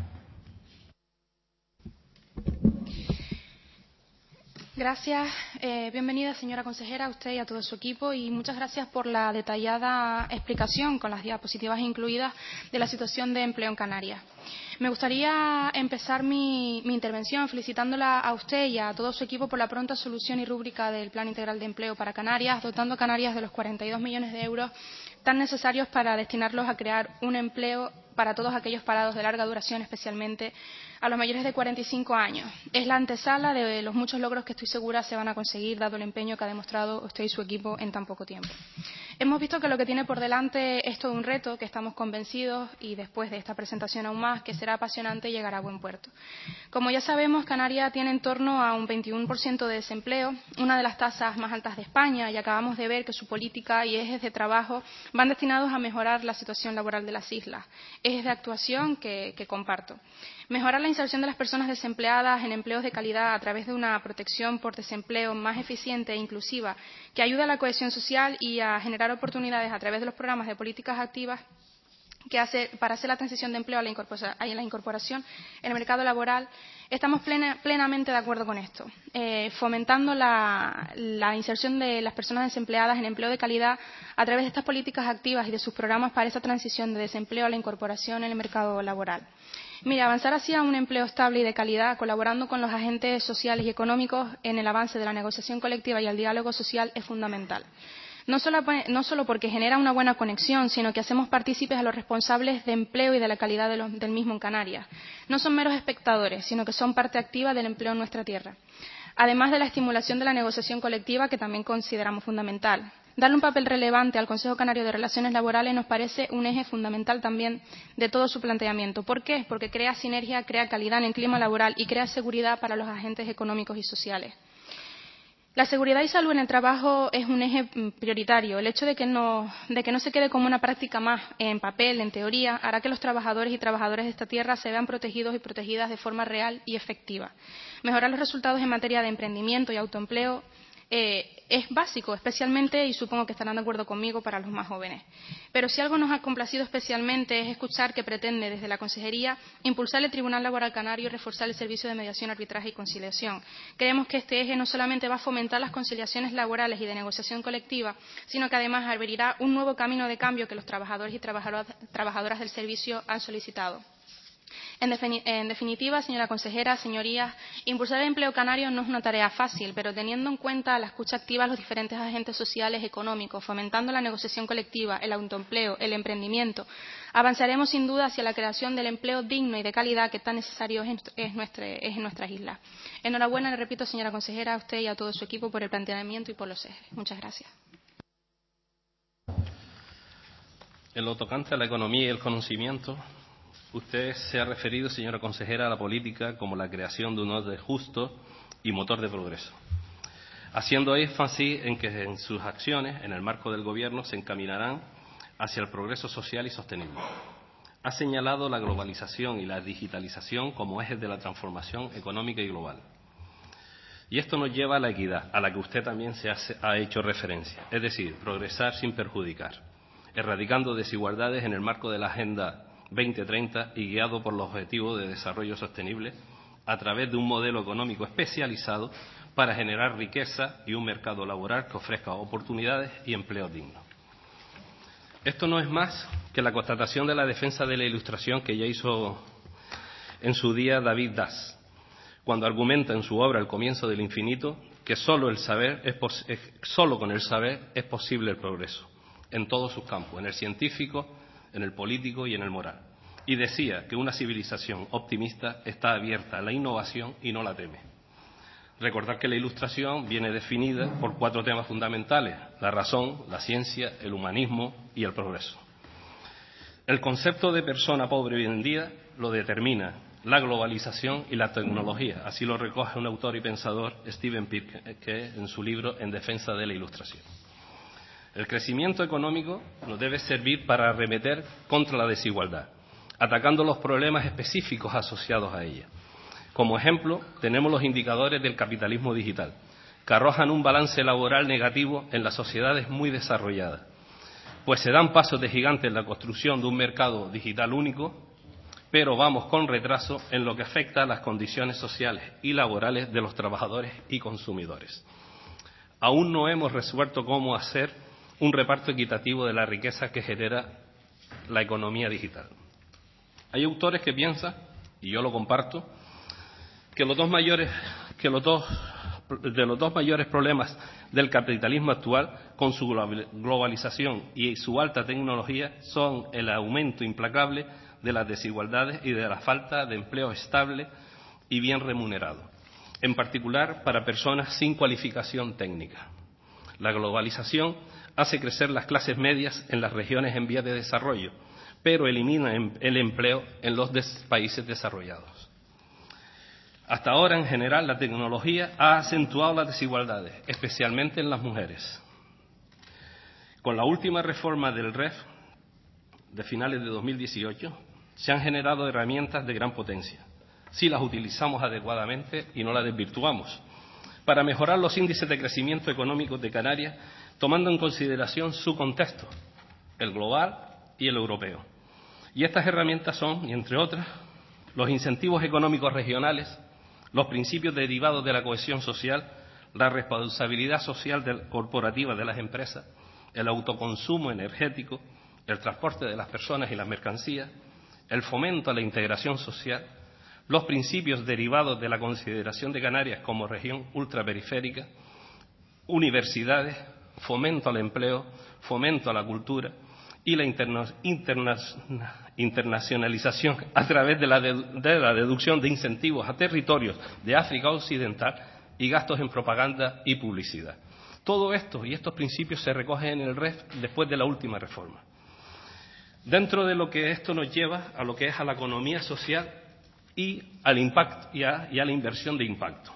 Gracias. Eh, bienvenida, señora consejera, a usted y a todo su equipo, y muchas gracias por la detallada explicación, con las diapositivas incluidas, de la situación de empleo en Canarias. Me gustaría empezar mi, mi intervención felicitándola a usted y a todo su equipo por la pronta solución y rúbrica del Plan Integral de Empleo para Canarias, dotando a Canarias de los cuarenta y dos millones de euros tan necesarios para destinarlos a crear un empleo para todos aquellos parados de larga duración, especialmente a los mayores de cuarenta y cinco años. Es la antesala de los muchos logros que estoy segura se van a conseguir, dado el empeño que ha demostrado usted y su equipo en tan poco tiempo. Hemos visto que lo que tiene por delante es todo un reto, que estamos convencidos, y después de esta presentación aún más, que será apasionante llegar a buen puerto. Como ya sabemos, Canarias tiene en torno a un veintiuno por ciento de desempleo, una de las tasas más altas de España, y acabamos de ver que su política y ejes de trabajo van destinados a mejorar la situación laboral de las islas, ejes de actuación que, que comparto. Mejorar la inserción de las personas desempleadas en empleos de calidad a través de una protección por desempleo más eficiente e inclusiva, que ayude a la cohesión social y a generar oportunidades a través de los programas de políticas activas que hace, para hacer la transición de empleo a la incorporación, a la incorporación en el mercado laboral. Estamos plena, plenamente de acuerdo con esto, eh, fomentando la, la inserción de las personas desempleadas en empleo de calidad a través de estas políticas activas y de sus programas para esa transición de desempleo a la incorporación en el mercado laboral. Mira, avanzar hacia un empleo estable y de calidad, colaborando con los agentes sociales y económicos en el avance de la negociación colectiva y el diálogo social, es fundamental. No solo, no solo porque genera una buena conexión, sino que hacemos partícipes a los responsables de empleo y de la calidad de los, del mismo en Canarias. No son meros espectadores, sino que son parte activa del empleo en nuestra tierra. Además de la estimulación de la negociación colectiva, que también consideramos fundamental. Darle un papel relevante al Consejo Canario de Relaciones Laborales nos parece un eje fundamental también de todo su planteamiento. ¿Por qué? Porque crea sinergia, crea calidad en el clima laboral y crea seguridad para los agentes económicos y sociales. La seguridad y salud en el trabajo es un eje prioritario. El hecho de que, no, de que no se quede como una práctica más en papel, en teoría, hará que los trabajadores y trabajadoras de esta tierra se vean protegidos y protegidas de forma real y efectiva. Mejorar los resultados en materia de emprendimiento y autoempleo eh, es básico, especialmente, y supongo que estarán de acuerdo conmigo, para los más jóvenes. Pero si algo nos ha complacido especialmente es escuchar que pretende, desde la Consejería, impulsar el Tribunal Laboral Canario y reforzar el servicio de mediación, arbitraje y conciliación. Creemos que este eje no solamente va a fomentar las conciliaciones laborales y de negociación colectiva, sino que además abrirá un nuevo camino de cambio que los trabajadores y trabajadoras del servicio han solicitado. En, defini en definitiva, señora consejera, señorías, impulsar el empleo canario no es una tarea fácil, pero teniendo en cuenta la escucha activa de los diferentes agentes sociales y económicos, fomentando la negociación colectiva, el autoempleo, el emprendimiento, avanzaremos sin duda hacia la creación del empleo digno y de calidad que tan necesario es, es, nuestra, es en nuestras islas. Enhorabuena, le repito, señora consejera, a usted y a todo su equipo por el planteamiento y por los ejes. Muchas gracias. En lo tocante a la economía y el conocimiento, usted se ha referido, señora consejera, a la política como la creación de un orden justo y motor de progreso, haciendo énfasis en que en sus acciones, en el marco del Gobierno, se encaminarán hacia el progreso social y sostenible. Ha señalado la globalización y la digitalización como ejes de la transformación económica y global. Y esto nos lleva a la equidad, a la que usted también se hace, ha hecho referencia, es decir, progresar sin perjudicar, erradicando desigualdades en el marco de la Agenda veinte treinta y guiado por los objetivos de desarrollo sostenible a través de un modelo económico especializado para generar riqueza y un mercado laboral que ofrezca oportunidades y empleos dignos. Esto no es más que la constatación de la defensa de la Ilustración que ya hizo en su día David Das, cuando argumenta en su obra El comienzo del infinito que solo, el saber es pos- solo con el saber es posible el progreso, en todos sus campos, en el científico, en el político y en el moral. Y decía que una civilización optimista está abierta a la innovación y no la teme. Recordar que la Ilustración viene definida por cuatro temas fundamentales: la razón, la ciencia, el humanismo y el progreso. El concepto de persona pobre hoy en día lo determina la globalización y la tecnología. Así lo recoge un autor y pensador, Steven Pinker, en su libro En defensa de la ilustración. El crecimiento económico nos debe servir para arremeter contra la desigualdad, atacando los problemas específicos asociados a ella. Como ejemplo, tenemos los indicadores del capitalismo digital, que arrojan un balance laboral negativo en las sociedades muy desarrolladas, pues se dan pasos de gigante en la construcción de un mercado digital único, pero vamos con retraso en lo que afecta a las condiciones sociales y laborales de los trabajadores y consumidores. Aún no hemos resuelto cómo hacer un reparto equitativo de la riqueza que genera la economía digital. Hay autores que piensan, y yo lo comparto, que los dos mayores, que los dos, de los dos mayores problemas del capitalismo actual, con su globalización y su alta tecnología, son el aumento implacable de las desigualdades y de la falta de empleo estable y bien remunerado, en particular para personas sin cualificación técnica. La globalización hace crecer las clases medias en las regiones en vías de desarrollo, pero elimina el empleo en los países desarrollados. Hasta ahora, en general, la tecnología ha acentuado las desigualdades, especialmente en las mujeres. Con la última reforma del R E F de finales de dos mil dieciocho, se han generado herramientas de gran potencia, si las utilizamos adecuadamente y no las desvirtuamos, para mejorar los índices de crecimiento económico de Canarias, tomando en consideración su contexto, el global y el europeo. Y estas herramientas son, y entre otras, los incentivos económicos regionales, los principios derivados de la cohesión social, la responsabilidad social del, corporativa de las empresas, el autoconsumo energético, el transporte de las personas y las mercancías, el fomento a la integración social, los principios derivados de la consideración de Canarias como región ultraperiférica, universidades, fomento al empleo, fomento a la cultura y la interna, interna, internacionalización a través de la, de, de la deducción de incentivos a territorios de África Occidental y gastos en propaganda y publicidad. Todo esto y estos principios se recogen en el R E F después de la última reforma. Dentro de lo que esto nos lleva a lo que es a la economía social y al impacto y a, y a la inversión de impacto.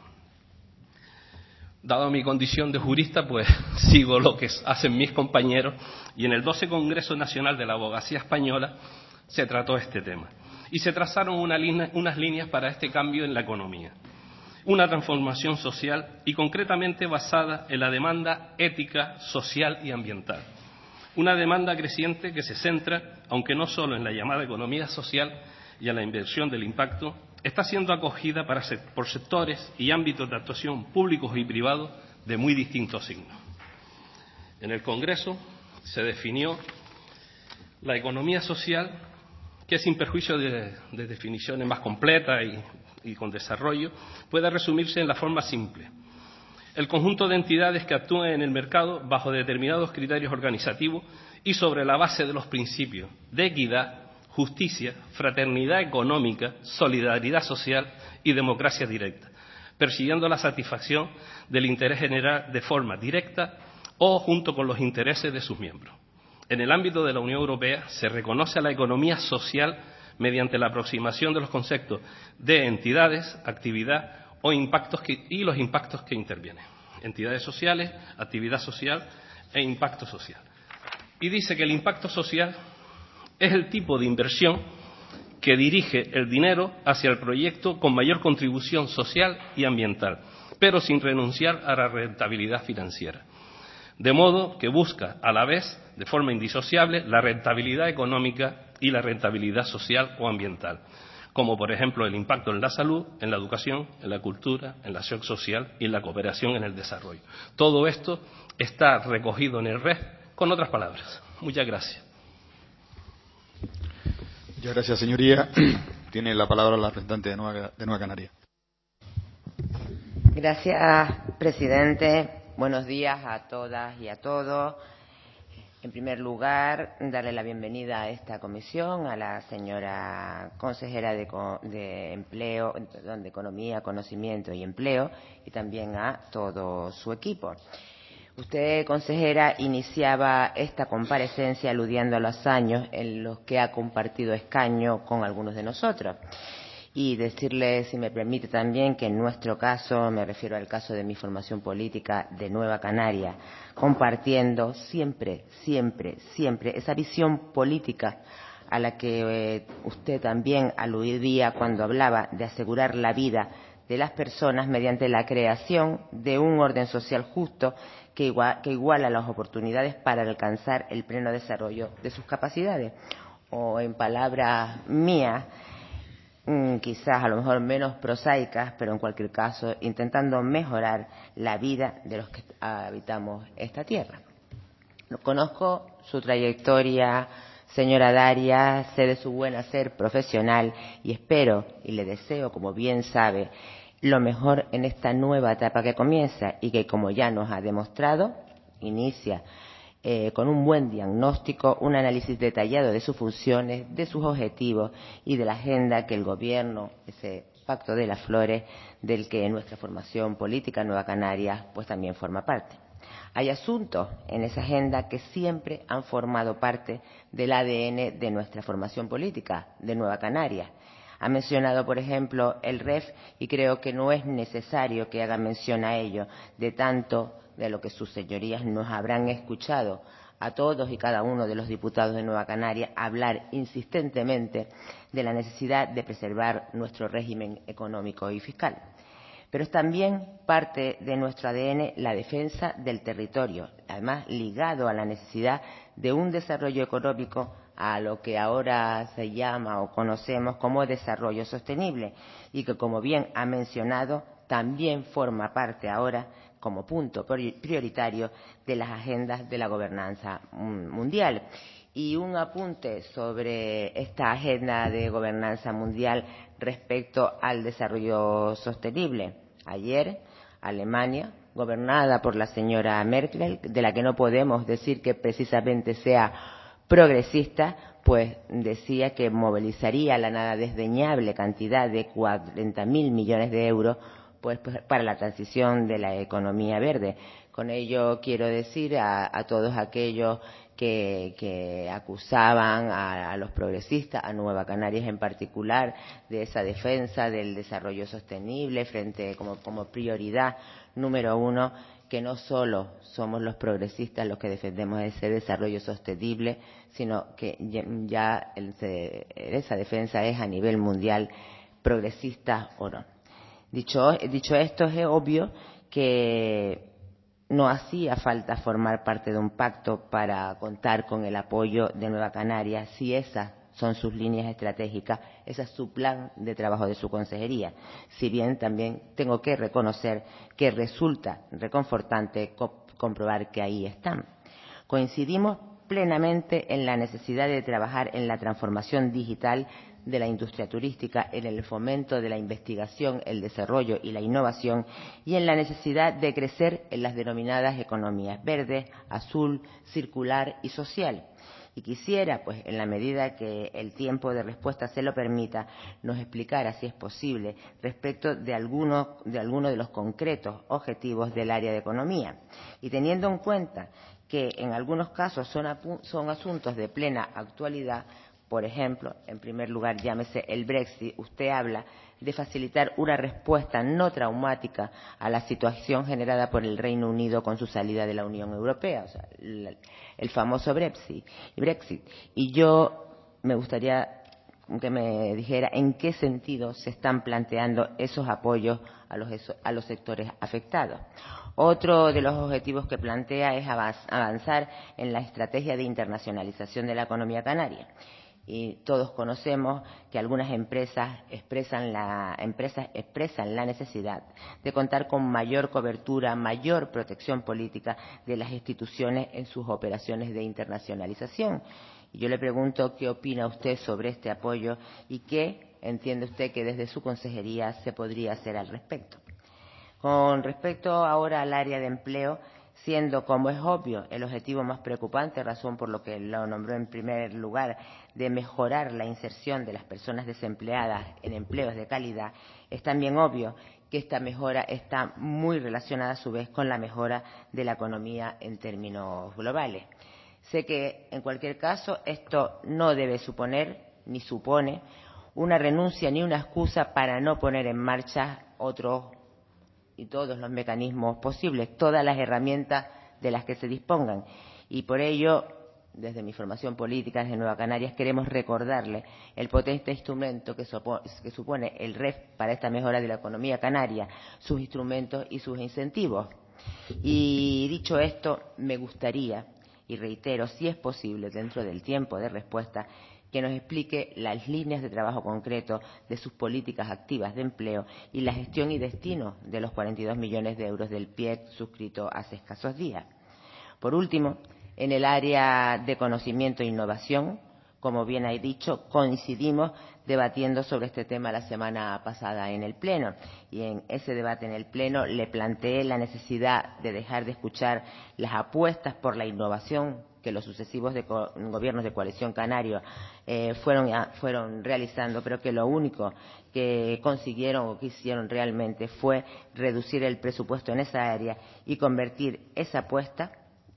Dado mi condición de jurista, pues sigo lo que hacen mis compañeros y en el doce Congreso Nacional de la Abogacía Española se trató este tema y se trazaron una línea, unas líneas para este cambio en la economía. Una transformación social y concretamente basada en la demanda ética, social y ambiental. Una demanda creciente que se centra, aunque no solo en la llamada economía social y en la inversión del impacto, está siendo acogida para, por sectores y ámbitos de actuación públicos y privados de muy distintos signos. En el Congreso se definió la economía social, que sin perjuicio de, de definiciones más completas y, y con desarrollo, puede resumirse en la forma simple. El conjunto de entidades que actúan en el mercado bajo determinados criterios organizativos y sobre la base de los principios de equidad, justicia, fraternidad económica, solidaridad social y democracia directa, persiguiendo la satisfacción del interés general de forma directa o junto con los intereses de sus miembros. En el ámbito de la Unión Europea se reconoce a la economía social mediante la aproximación de los conceptos de entidades, actividad o impactos que, y los impactos que intervienen. Entidades sociales, actividad social e impacto social. Y dice que el impacto social es el tipo de inversión que dirige el dinero hacia el proyecto con mayor contribución social y ambiental, pero sin renunciar a la rentabilidad financiera. De modo que busca a la vez, de forma indisociable, la rentabilidad económica y la rentabilidad social o ambiental, como por ejemplo el impacto en la salud, en la educación, en la cultura, en la acción social y en la cooperación en el desarrollo. Todo esto está recogido en el R E F con otras palabras. Muchas gracias. Muchas gracias, señoría. Tiene la palabra la representante de Nueva, de Nueva Canaria. Gracias, presidente. Buenos días a todas y a todos. En primer lugar, darle la bienvenida a esta comisión a la señora consejera de, de Empleo, de Economía, Conocimiento y Empleo, y también a todo su equipo. Usted, consejera, iniciaba esta comparecencia aludiendo a los años en los que ha compartido escaño con algunos de nosotros. Y decirle, si me permite también, que en nuestro caso, me refiero al caso de mi formación política de Nueva Canaria, compartiendo siempre, siempre, siempre esa visión política a la que eh, usted también aludía cuando hablaba de asegurar la vida de las personas mediante la creación de un orden social justo que, igual, que iguala las oportunidades para alcanzar el pleno desarrollo de sus capacidades. O en palabras mías, mmm, quizás a lo mejor menos prosaicas, pero en cualquier caso intentando mejorar la vida de los que habitamos esta tierra. Conozco su trayectoria, señora Darias, sé de su buen hacer profesional y espero y le deseo, como bien sabe, lo mejor en esta nueva etapa que comienza y que, como ya nos ha demostrado, inicia eh, con un buen diagnóstico, un análisis detallado de sus funciones, de sus objetivos y de la agenda que el Gobierno, ese Pacto de las Flores, del que nuestra formación política Nueva Canarias pues también forma parte. Hay asuntos en esa agenda que siempre han formado parte del A D N de nuestra formación política de Nueva Canarias. Ha mencionado, por ejemplo, el R E F y creo que no es necesario que haga mención a ello, de tanto de lo que sus señorías nos habrán escuchado a todos y cada uno de los diputados de Nueva Canarias hablar insistentemente de la necesidad de preservar nuestro régimen económico y fiscal. Pero es también parte de nuestro A D N la defensa del territorio, además ligado a la necesidad de un desarrollo económico a lo que ahora se llama o conocemos como desarrollo sostenible y que, como bien ha mencionado, también forma parte ahora como punto prioritario de las agendas de la gobernanza mundial. Y un apunte sobre esta agenda de gobernanza mundial respecto al desarrollo sostenible. Ayer, Alemania, gobernada por la señora Merkel, de la que no podemos decir que precisamente sea progresista, pues decía que movilizaría la nada desdeñable cantidad de cuarenta mil millones de euros pues, para la transición de la economía verde. Con ello quiero decir a, a todos aquellos que, que acusaban a, a los progresistas, a Nueva Canarias en particular, de esa defensa del desarrollo sostenible frente como, como prioridad número uno, que no solo somos los progresistas los que defendemos ese desarrollo sostenible, sino que ya el, esa defensa es a nivel mundial, progresista o no. Dicho, dicho esto, es obvio que no hacía falta formar parte de un pacto para contar con el apoyo de Nueva Canarias si esas son sus líneas estratégicas, ese es su plan de trabajo de su consejería. Si bien también tengo que reconocer que resulta reconfortante co- comprobar que ahí están. Coincidimos plenamente en la necesidad de trabajar en la transformación digital de la industria turística, en el fomento de la investigación, el desarrollo y la innovación y en la necesidad de crecer en las denominadas economías verde, azul, circular y social. Y quisiera, pues, en la medida que el tiempo de respuesta se lo permita, nos explicara, si es posible, respecto de algunos de, alguno de los concretos objetivos del área de economía. Y teniendo en cuenta que en algunos casos son, son asuntos de plena actualidad, por ejemplo, en primer lugar, llámese el Brexit, usted habla de facilitar una respuesta no traumática a la situación generada por el Reino Unido con su salida de la Unión Europea, o sea, el, el famoso Brexit. Brexit. Y yo me gustaría que me dijera en qué sentido se están planteando esos apoyos a los, a los sectores afectados. Otro de los objetivos que plantea es avanzar en la estrategia de internacionalización de la economía canaria. Y todos conocemos que algunas empresas expresan la, empresas expresan la necesidad de contar con mayor cobertura, mayor protección política de las instituciones en sus operaciones de internacionalización. Y yo le pregunto qué opina usted sobre este apoyo y qué entiende usted que desde su consejería se podría hacer al respecto. Con respecto ahora al área de empleo, siendo, como es obvio, el objetivo más preocupante, razón por lo que lo nombró en primer lugar, de mejorar la inserción de las personas desempleadas en empleos de calidad, es también obvio que esta mejora está muy relacionada a su vez con la mejora de la economía en términos globales. Sé que, en cualquier caso, esto no debe suponer, ni supone, una renuncia ni una excusa para no poner en marcha otros y todos los mecanismos posibles, todas las herramientas de las que se dispongan. Y por ello, desde mi formación política, desde Nueva Canarias, queremos recordarle el potente instrumento que, que supone el R E F para esta mejora de la economía canaria, sus instrumentos y sus incentivos. Y dicho esto, me gustaría, y reitero, si es posible, dentro del tiempo de respuesta, que nos explique las líneas de trabajo concreto de sus políticas activas de empleo y la gestión y destino de los cuarenta y dos millones de euros del P I E C suscrito hace escasos días. Por último, en el área de conocimiento e innovación, como bien ha dicho, coincidimos debatiendo sobre este tema la semana pasada en el Pleno. Y en ese debate en el Pleno le planteé la necesidad de dejar de escuchar las apuestas por la innovación que los sucesivos de co gobiernos de coalición canario eh, fueron, a, fueron realizando, pero que lo único que consiguieron o que hicieron realmente fue reducir el presupuesto en esa área y convertir esa apuesta,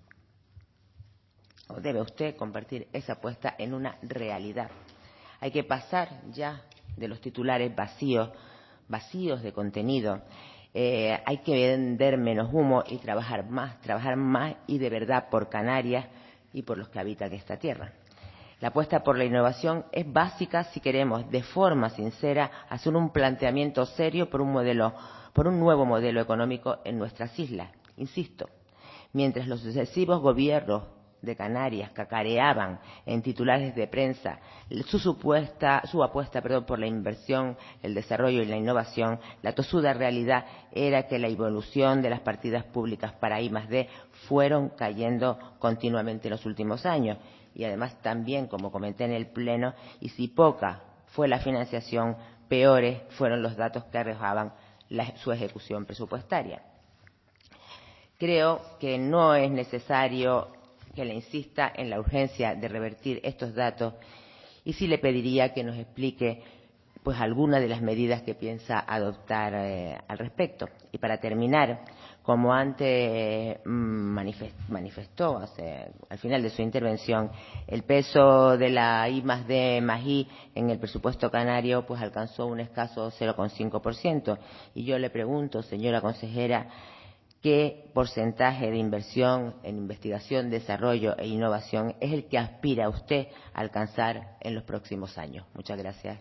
o debe usted convertir esa apuesta en una realidad. Hay que pasar ya de los titulares vacíos, vacíos de contenido. Eh, hay que vender menos humo y trabajar más, trabajar más y de verdad por Canarias y por los que habitan esta tierra. La apuesta por la innovación es básica si queremos, de forma sincera, hacer un planteamiento serio por un modelo, por un nuevo modelo económico en nuestras islas. Insisto, mientras los sucesivos gobiernos de Canarias cacareaban en titulares de prensa su supuesta, su apuesta, perdón, por la inversión, el desarrollo y la innovación, la tosuda realidad era que la evolución de las partidas públicas para I más D fueron cayendo continuamente en los últimos años. Y además también, como comenté en el Pleno, y si poca fue la financiación, peores fueron los datos que arrojaban la, su ejecución presupuestaria. Creo que no es necesario que le insista en la urgencia de revertir estos datos y sí le pediría que nos explique pues algunas de las medidas que piensa adoptar eh, al respecto. Y para terminar, como antes eh, manifestó hace, al final de su intervención, el peso de la I más D más I en el presupuesto canario pues alcanzó un escaso cero coma cinco por ciento. Y yo le pregunto, señora consejera, ¿qué porcentaje de inversión en investigación, desarrollo e innovación es el que aspira usted a alcanzar en los próximos años? Muchas gracias.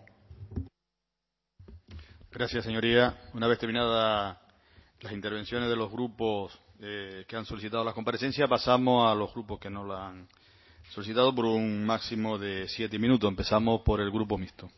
Gracias, señoría. Una vez terminadas las intervenciones de los grupos eh, que han solicitado la comparecencia, pasamos a los grupos que no la han solicitado por un máximo de siete minutos. Empezamos por el grupo mixto.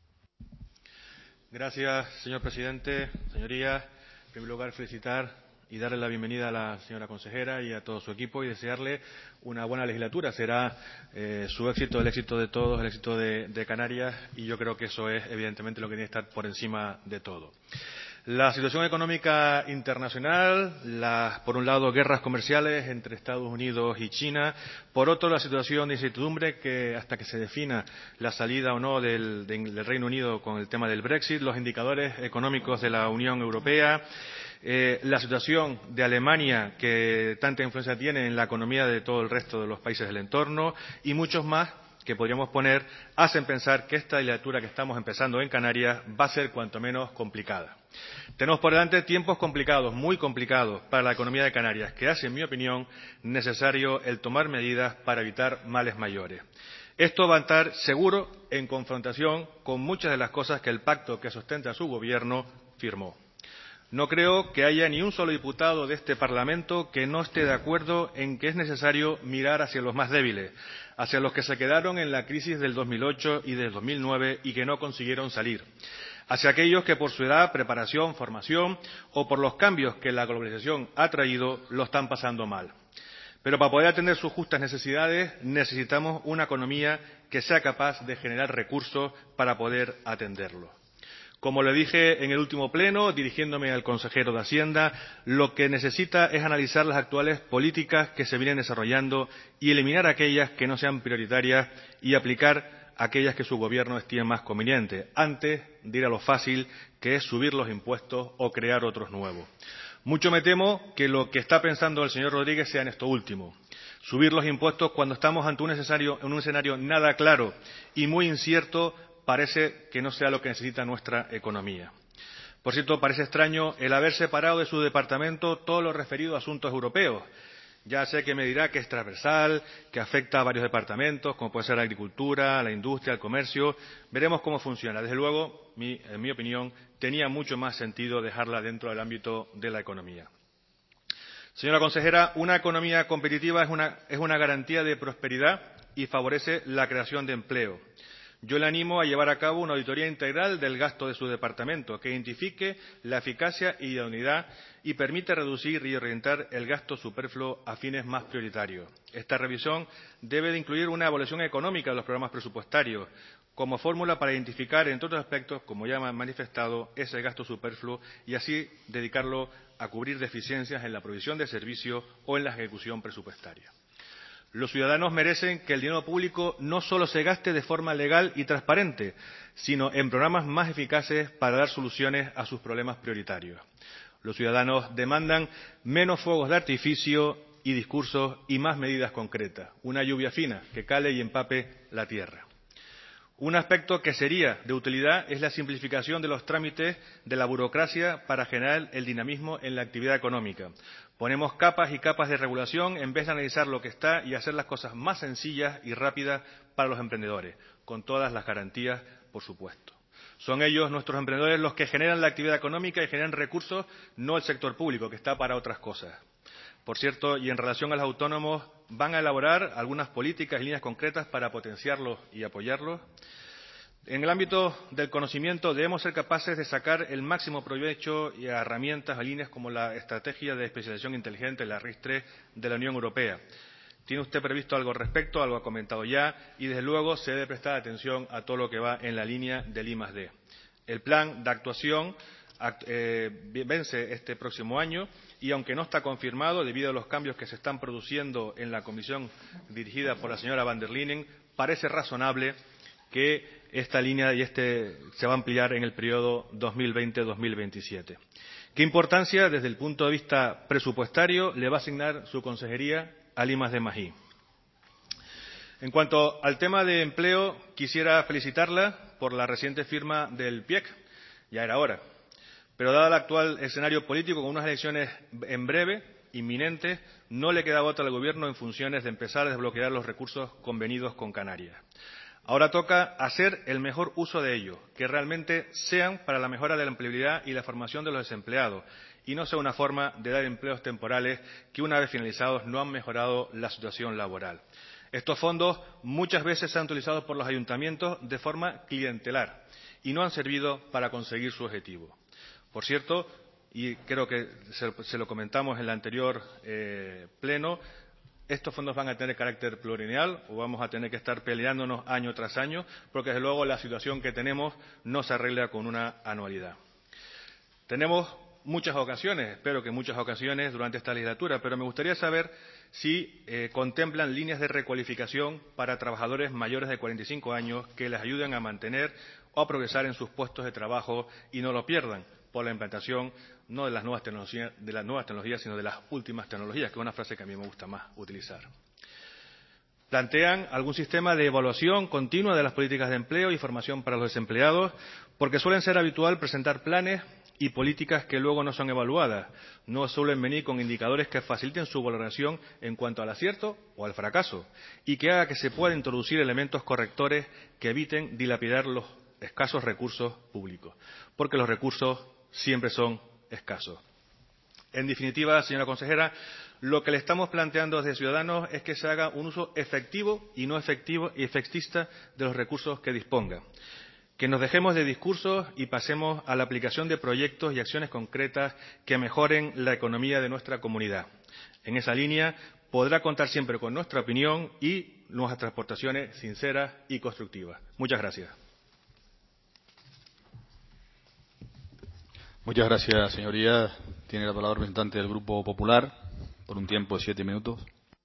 Gracias, señor presidente. Señorías, en primer lugar, felicitar y darle la bienvenida a la señora consejera y a todo su equipo y desearle una buena legislatura. Será eh, su éxito, el éxito de todos, el éxito de, de Canarias, y yo creo que eso es evidentemente lo que tiene que estar por encima de todo. La situación económica internacional, las, por un lado, guerras comerciales entre Estados Unidos y China, por otro, la situación de incertidumbre que hasta que se defina la salida o no del, del Reino Unido con el tema del Brexit, los indicadores económicos de la Unión Europea, Eh, la situación de Alemania, que tanta influencia tiene en la economía de todo el resto de los países del entorno, y muchos más que podríamos poner, hacen pensar que esta legislatura que estamos empezando en Canarias va a ser cuanto menos complicada. Tenemos por delante tiempos complicados, muy complicados, para la economía de Canarias, que hace, en mi opinión, necesario el tomar medidas para evitar males mayores. Esto va a estar seguro en confrontación con muchas de las cosas que el pacto que sustenta su gobierno firmó. No creo que haya ni un solo diputado de este Parlamento que no esté de acuerdo en que es necesario mirar hacia los más débiles, hacia los que se quedaron en la crisis del dos mil ocho y del dos mil nueve y que no consiguieron salir, hacia aquellos que por su edad, preparación, formación o por los cambios que la globalización ha traído lo están pasando mal. Pero para poder atender sus justas necesidades necesitamos una economía que sea capaz de generar recursos para poder atenderlo. Como le dije en el último pleno, dirigiéndome al consejero de Hacienda, lo que necesita es analizar las actuales políticas que se vienen desarrollando y eliminar aquellas que no sean prioritarias y aplicar aquellas que su gobierno estime más conveniente, antes de ir a lo fácil, que es subir los impuestos o crear otros nuevos. Mucho me temo que lo que está pensando el señor Rodríguez sea en esto último. Subir los impuestos cuando estamos ante un escenario, en un escenario nada claro y muy incierto parece que no sea lo que necesita nuestra economía. Por cierto, parece extraño el haber separado de su departamento todo lo referido a asuntos europeos. Ya sé que me dirá que es transversal, que afecta a varios departamentos, como puede ser la agricultura, la industria, el comercio. Veremos cómo funciona. Desde luego, mi, en mi opinión, tenía mucho más sentido dejarla dentro del ámbito de la economía. Señora consejera, una economía competitiva es una, es una garantía de prosperidad y favorece la creación de empleo. Yo le animo a llevar a cabo una auditoría integral del gasto de su departamento, que identifique la eficacia y idoneidad y permite reducir y orientar el gasto superfluo a fines más prioritarios. Esta revisión debe de incluir una evaluación económica de los programas presupuestarios, como fórmula para identificar, entre otros aspectos, como ya han manifestado, ese gasto superfluo y así dedicarlo a cubrir deficiencias en la provisión de servicios o en la ejecución presupuestaria. Los ciudadanos merecen que el dinero público no solo se gaste de forma legal y transparente, sino en programas más eficaces para dar soluciones a sus problemas prioritarios. Los ciudadanos demandan menos fuegos de artificio y discursos y más medidas concretas, una lluvia fina que cale y empape la tierra. Un aspecto que sería de utilidad es la simplificación de los trámites de la burocracia para generar el dinamismo en la actividad económica. Ponemos capas y capas de regulación en vez de analizar lo que está y hacer las cosas más sencillas y rápidas para los emprendedores, con todas las garantías, por supuesto. Son ellos, nuestros emprendedores, los que generan la actividad económica y generan recursos, no el sector público, que está para otras cosas. Por cierto, y en relación a los autónomos, ¿van a elaborar algunas políticas y líneas concretas para potenciarlos y apoyarlos? En el ámbito del conocimiento debemos ser capaces de sacar el máximo provecho y a herramientas, a líneas como la Estrategia de Especialización Inteligente, la R I S tres, de la Unión Europea. ¿Tiene usted previsto algo al respecto? Algo ha comentado ya. Y, desde luego, se debe prestar atención a todo lo que va en la línea del I más D. El plan de actuación eh, vence este próximo año y, aunque no está confirmado, debido a los cambios que se están produciendo en la comisión dirigida por la señora van der Leyen, parece razonable que esta línea y este se va a ampliar en el periodo dos mil veinte a dos mil veintisiete. ¿Qué importancia, desde el punto de vista presupuestario, le va a asignar su consejería al I más D más I? En cuanto al tema de empleo, quisiera felicitarla por la reciente firma del P I E C. Ya era hora. Pero dado el actual escenario político, con unas elecciones en breve, inminentes, no le queda otra al Gobierno en funciones de empezar a desbloquear los recursos convenidos con Canarias. Ahora toca hacer el mejor uso de ellos, que realmente sean para la mejora de la empleabilidad y la formación de los desempleados, y no sea una forma de dar empleos temporales que, una vez finalizados, no han mejorado la situación laboral. Estos fondos muchas veces se han utilizado por los ayuntamientos de forma clientelar y no han servido para conseguir su objetivo. Por cierto, y creo que se, se lo comentamos en el anterior eh, pleno, estos fondos van a tener carácter plurianual o vamos a tener que estar peleándonos año tras año, porque desde luego la situación que tenemos no se arregla con una anualidad. Tenemos muchas ocasiones, espero que muchas ocasiones durante esta legislatura, pero me gustaría saber si eh, contemplan líneas de recualificación para trabajadores mayores de cuarenta y cinco años que les ayuden a mantener o a progresar en sus puestos de trabajo y no lo pierdan por la implantación no de las nuevas tecnologías, de las nuevas tecnologías, sino de las últimas tecnologías, que es una frase que a mí me gusta más utilizar. ¿Plantean algún sistema de evaluación continua de las políticas de empleo y formación para los desempleados? Porque suelen ser habitual presentar planes y políticas que luego no son evaluadas. No suelen venir con indicadores que faciliten su valoración en cuanto al acierto o al fracaso y que haga que se puedan introducir elementos correctores que eviten dilapidar los escasos recursos públicos, porque los recursos siempre son escasos. En definitiva, señora consejera, lo que le estamos planteando desde Ciudadanos es que se haga un uso efectivo y no efectivo y efectista de los recursos que disponga. Que nos dejemos de discursos y pasemos a la aplicación de proyectos y acciones concretas que mejoren la economía de nuestra comunidad. En esa línea podrá contar siempre con nuestra opinión y nuestras aportaciones sinceras y constructivas. Muchas gracias. Muchas gracias, señoría. Tiene la palabra el representante del Grupo Popular por un tiempo de siete minutos.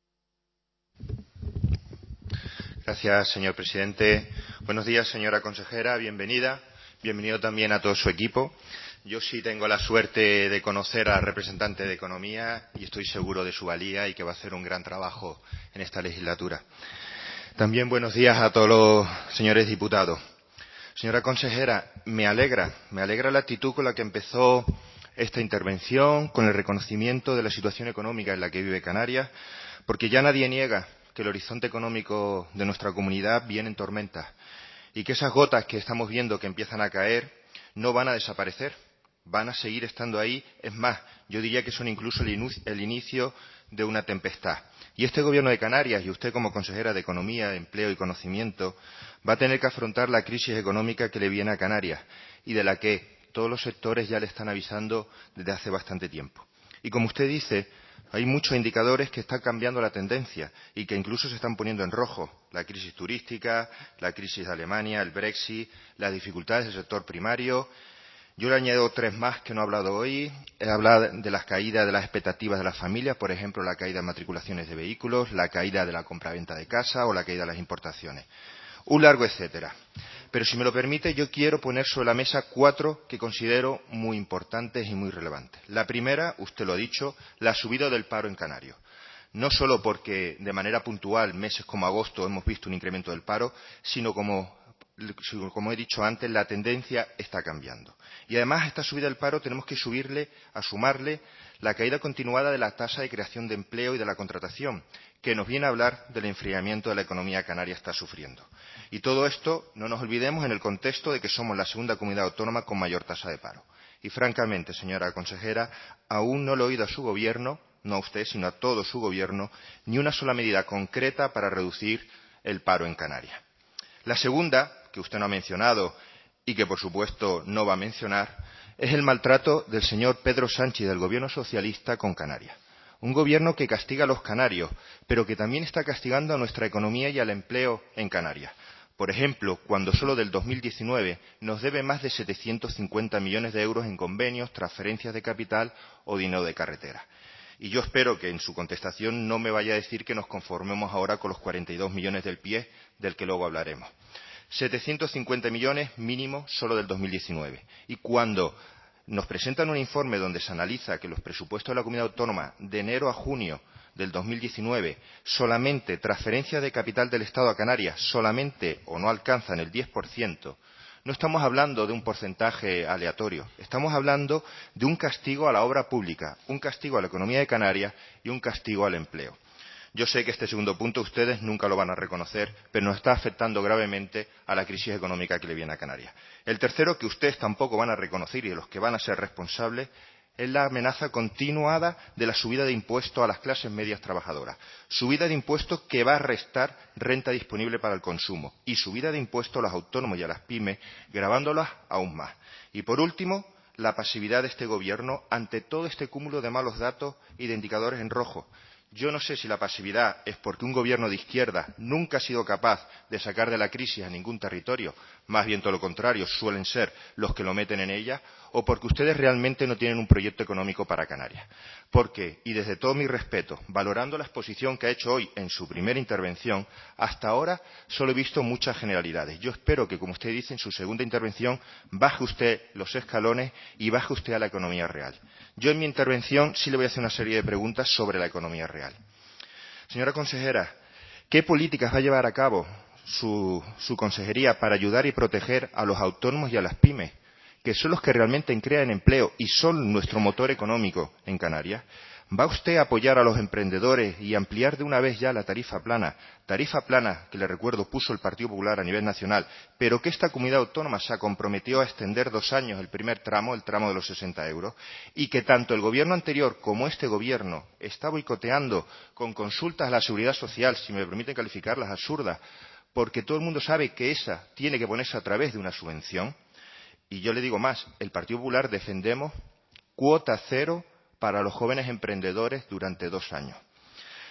Gracias, señor presidente. Buenos días, señora consejera. Bienvenida. Bienvenido también a todo su equipo. Yo sí tengo la suerte de conocer al representante de Economía y estoy seguro de su valía y que va a hacer un gran trabajo en esta legislatura. También buenos días a todos los señores diputados. Señora consejera, me alegra, me alegra la actitud con la que empezó esta intervención, con el reconocimiento de la situación económica en la que vive Canarias, porque ya nadie niega que el horizonte económico de nuestra comunidad viene en tormentas y que esas gotas que estamos viendo que empiezan a caer no van a desaparecer, van a seguir estando ahí. Es más, yo diría que son incluso el inicio de una tempestad. Y este Gobierno de Canarias, y usted como consejera de Economía, Empleo y Conocimiento, va a tener que afrontar la crisis económica que le viene a Canarias y de la que todos los sectores ya le están avisando desde hace bastante tiempo. Y como usted dice, hay muchos indicadores que están cambiando la tendencia y que incluso se están poniendo en rojo. La crisis turística, la crisis de Alemania, el Brexit, las dificultades del sector primario. Yo le añado tres más que no he hablado hoy. He hablado de las caídas de las expectativas de las familias, por ejemplo, la caída de matriculaciones de vehículos, la caída de la compraventa de casa o la caída de las importaciones. Un largo etcétera. Pero si me lo permite, yo quiero poner sobre la mesa cuatro que considero muy importantes y muy relevantes. La primera, usted lo ha dicho, la subida del paro en Canarias. No solo porque de manera puntual, meses como agosto, hemos visto un incremento del paro, sino como, como he dicho antes, la tendencia está cambiando. Y además a esta subida del paro tenemos que subirle, a sumarle la caída continuada de la tasa de creación de empleo y de la contratación, que nos viene a hablar del enfriamiento de la economía canaria está sufriendo. Y todo esto, no nos olvidemos, en el contexto de que somos la segunda comunidad autónoma con mayor tasa de paro. Y francamente, señora consejera, aún no le he oído a su gobierno, no a usted, sino a todo su gobierno, ni una sola medida concreta para reducir el paro en Canarias. La segunda, que usted no ha mencionado y que por supuesto no va a mencionar, es el maltrato del señor Pedro Sánchez del gobierno socialista con Canarias. Un gobierno que castiga a los canarios, pero que también está castigando a nuestra economía y al empleo en Canarias. Por ejemplo, cuando solo del dos mil diecinueve nos debe más de setecientos cincuenta millones de euros en convenios, transferencias de capital o dinero de carretera. Y yo espero que en su contestación no me vaya a decir que nos conformemos ahora con los cuarenta y dos millones del P I E, del que luego hablaremos. setecientos cincuenta millones mínimo solo del dos mil diecinueve. Y cuando nos presentan un informe donde se analiza que los presupuestos de la comunidad autónoma de enero a junio del dos mil diecinueve, solamente transferencias de capital del Estado a Canarias, solamente o no alcanzan el diez por ciento, no estamos hablando de un porcentaje aleatorio, estamos hablando de un castigo a la obra pública, un castigo a la economía de Canarias y un castigo al empleo. Yo sé que este segundo punto ustedes nunca lo van a reconocer, pero nos está afectando gravemente a la crisis económica que le viene a Canarias. El tercero, que ustedes tampoco van a reconocer y de los que van a ser responsables, es la amenaza continuada de la subida de impuestos a las clases medias trabajadoras. Subida de impuestos que va a restar renta disponible para el consumo y subida de impuestos a los autónomos y a las pymes, gravándolas aún más. Y por último, la pasividad de este Gobierno ante todo este cúmulo de malos datos y de indicadores en rojo. Yo no sé si la pasividad es porque un gobierno de izquierda nunca ha sido capaz de sacar de la crisis a ningún territorio, más bien todo lo contrario, suelen ser los que lo meten en ella, o porque ustedes realmente no tienen un proyecto económico para Canarias. Porque, y desde todo mi respeto, valorando la exposición que ha hecho hoy en su primera intervención, hasta ahora solo he visto muchas generalidades. Yo espero que, como usted dice, en su segunda intervención baje usted los escalones y baje usted a la economía real. Yo en mi intervención sí le voy a hacer una serie de preguntas sobre la economía real. Señora consejera, ¿qué políticas va a llevar a cabo su, su consejería para ayudar y proteger a los autónomos y a las pymes, que son los que realmente crean empleo y son nuestro motor económico en Canarias? ¿Va usted a apoyar a los emprendedores y ampliar de una vez ya la tarifa plana? Tarifa plana que, le recuerdo, puso el Partido Popular a nivel nacional, pero que esta comunidad autónoma se comprometió a extender dos años el primer tramo, el tramo de los sesenta euros, y que tanto el gobierno anterior como este gobierno está boicoteando con consultas a la seguridad social, si me permiten calificarlas absurdas, porque todo el mundo sabe que esa tiene que ponerse a través de una subvención. Y yo le digo más, el Partido Popular defendemos cuota cero para los jóvenes emprendedores durante dos años.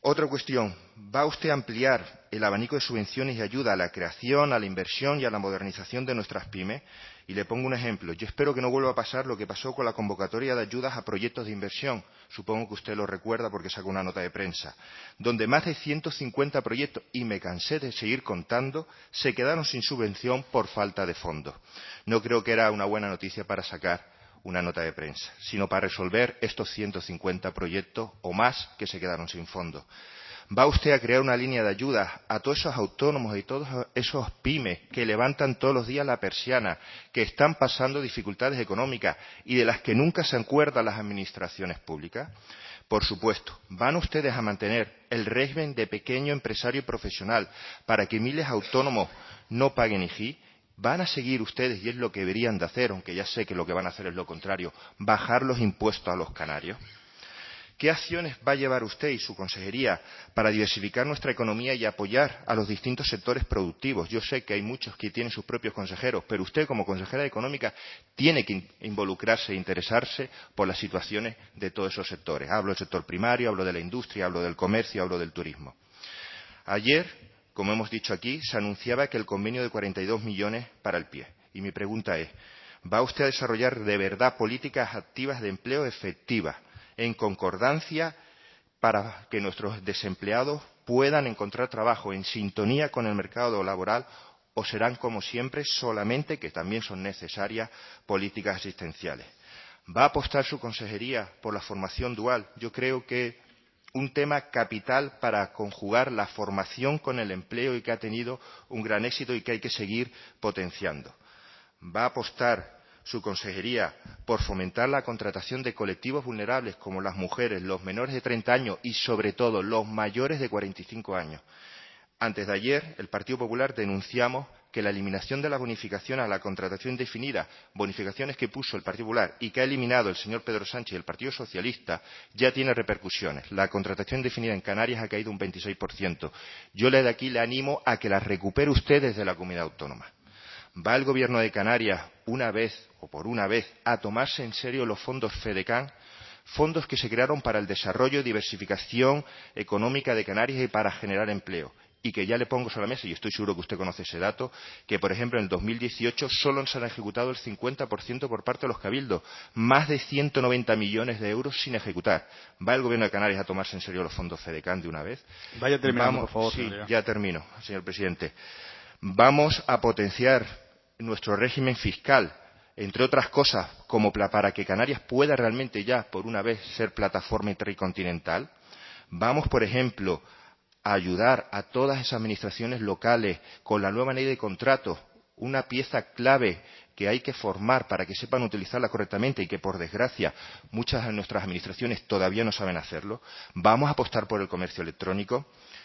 Otra cuestión, ¿va usted a ampliar el abanico de subvenciones y ayuda a la creación, a la inversión y a la modernización de nuestras pymes? Y le pongo un ejemplo. Yo espero que no vuelva a pasar lo que pasó con la convocatoria de ayudas a proyectos de inversión. Supongo que usted lo recuerda porque sacó una nota de prensa. Donde más de ciento cincuenta proyectos, y me cansé de seguir contando, se quedaron sin subvención por falta de fondos. No creo que era una buena noticia para sacar una nota de prensa, sino para resolver estos ciento cincuenta proyectos o más que se quedaron sin fondos. ¿Va usted a crear una línea de ayuda a todos esos autónomos y todos esos pymes que levantan todos los días la persiana, que están pasando dificultades económicas y de las que nunca se acuerdan las administraciones públicas? Por supuesto, ¿van ustedes a mantener el régimen de pequeño empresario y profesional para que miles de autónomos no paguen I G I? ¿Van a seguir ustedes, y es lo que deberían de hacer, aunque ya sé que lo que van a hacer es lo contrario, bajar los impuestos a los canarios? ¿Qué acciones va a llevar usted y su consejería para diversificar nuestra economía y apoyar a los distintos sectores productivos? Yo sé que hay muchos que tienen sus propios consejeros, pero usted, como consejera económica, tiene que involucrarse e interesarse por las situaciones de todos esos sectores. Hablo del sector primario, hablo de la industria, hablo del comercio, hablo del turismo. Ayer, como hemos dicho aquí, se anunciaba que el convenio de cuarenta y dos millones para el P I E. Y mi pregunta es, ¿va usted a desarrollar de verdad políticas activas de empleo efectivas, en concordancia para que nuestros desempleados puedan encontrar trabajo en sintonía con el mercado laboral, o serán, como siempre, solamente, que también son necesarias, políticas asistenciales? ¿Va a apostar su consejería por la formación dual? Yo creo que un tema capital para conjugar la formación con el empleo y que ha tenido un gran éxito y que hay que seguir potenciando. ¿Va a apostar su consejería por fomentar la contratación de colectivos vulnerables como las mujeres, los menores de treinta años y, sobre todo, los mayores de cuarenta y cinco años? Antes de ayer, el Partido Popular denunciamos que la eliminación de la bonificación a la contratación indefinida, bonificaciones que puso el Partido Popular y que ha eliminado el señor Pedro Sánchez y el Partido Socialista, ya tiene repercusiones. La contratación indefinida en Canarias ha caído un veintiséis por ciento. Yo desde aquí le animo a que la recupere usted desde la comunidad autónoma. ¿Va el Gobierno de Canarias, una vez o por una vez, a tomarse en serio los fondos FEDECAN? Fondos que se crearon para el desarrollo y diversificación económica de Canarias y para generar empleo. Y que ya le pongo sobre la mesa, y estoy seguro que usted conoce ese dato, que, por ejemplo, en el dos mil dieciocho solo se han ejecutado el cincuenta por ciento por parte de los cabildos, más de ciento noventa millones de euros sin ejecutar. ¿Va el Gobierno de Canarias a tomarse en serio los fondos FEDECAN de una vez? Vaya terminando, Vamos, por favor. Sí, señoría. ya termino, señor presidente. Vamos a potenciar nuestro régimen fiscal, entre otras cosas, como para que Canarias pueda realmente ya, por una vez, ser plataforma intercontinental. Vamos, por ejemplo, a ayudar a todas esas administraciones locales con la nueva ley de contratos, una pieza clave que hay que formar para que sepan utilizarla correctamente y que, por desgracia, muchas de nuestras administraciones todavía no saben hacerlo. Vamos a apostar por el comercio electrónico,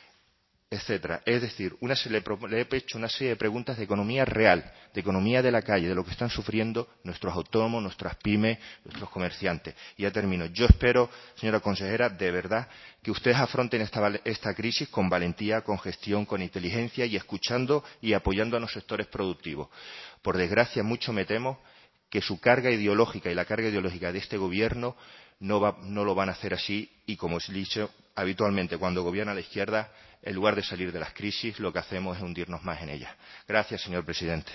etcétera. Es decir, una, le, le he hecho una serie de preguntas de economía real, de economía de la calle, de lo que están sufriendo nuestros autónomos, nuestras pymes, nuestros comerciantes. Y ya termino. Yo espero, señora consejera, de verdad, que ustedes afronten esta, esta crisis con valentía, con gestión, con inteligencia y escuchando y apoyando a los sectores productivos. Por desgracia, mucho me temo que su carga ideológica y la carga ideológica de este gobierno no, va, no lo van a hacer así y, como os he dicho, habitualmente cuando gobierna la izquierda, en lugar de salir de las crisis, lo que hacemos es hundirnos más en ellas. Gracias, señor presidente.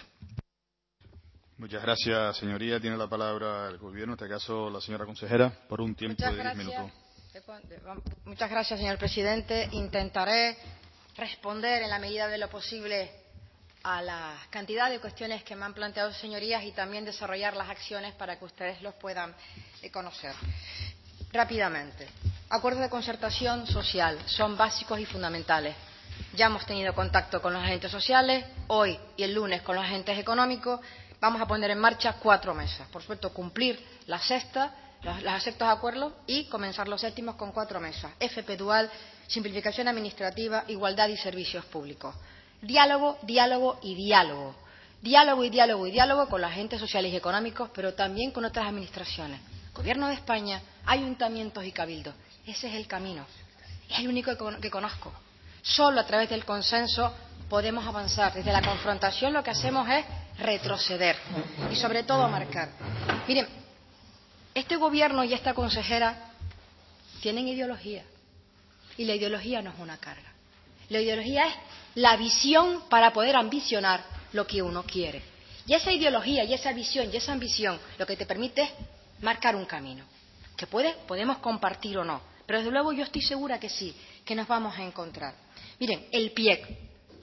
Muchas gracias, señoría. Tiene la palabra el Gobierno, en este caso la señora consejera, por un tiempo Muchas de diez gracias. minutos. Muchas gracias, señor presidente. Intentaré responder en la medida de lo posible a la cantidad de cuestiones que me han planteado señorías y también desarrollar las acciones para que ustedes los puedan conocer. Rápidamente. Acuerdos de concertación social son básicos y fundamentales. Ya hemos tenido contacto con los agentes sociales, hoy y el lunes con los agentes económicos. Vamos a poner en marcha cuatro mesas. Por supuesto, cumplir la sexta, los, los sextos acuerdos y comenzar los séptimos con cuatro mesas. F P dual, simplificación administrativa, igualdad y servicios públicos. Diálogo, diálogo y diálogo. Diálogo y diálogo y diálogo con los agentes sociales y económicos, pero también con otras administraciones. Gobierno de España, ayuntamientos y cabildos. Ese es el camino. Es el único que conozco. Solo a través del consenso podemos avanzar. Desde la confrontación lo que hacemos es retroceder y sobre todo marcar. Miren, este gobierno y esta consejera tienen ideología. y la ideología no es una carga. La ideología es la visión para poder ambicionar lo que uno quiere. Y esa ideología y esa visión y esa ambición lo que te permite es marcar un camino, que puede, podemos compartir o no, pero desde luego yo estoy segura que sí, que nos vamos a encontrar. Miren, el P I E C,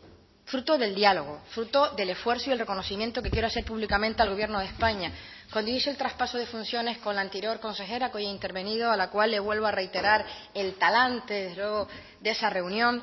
fruto del diálogo, fruto del esfuerzo y el reconocimiento que quiero hacer públicamente al Gobierno de España. Cuando hice el traspaso de funciones con la anterior consejera que hoy ha intervenido, a la cual le vuelvo a reiterar el talante, desde luego, de esa reunión,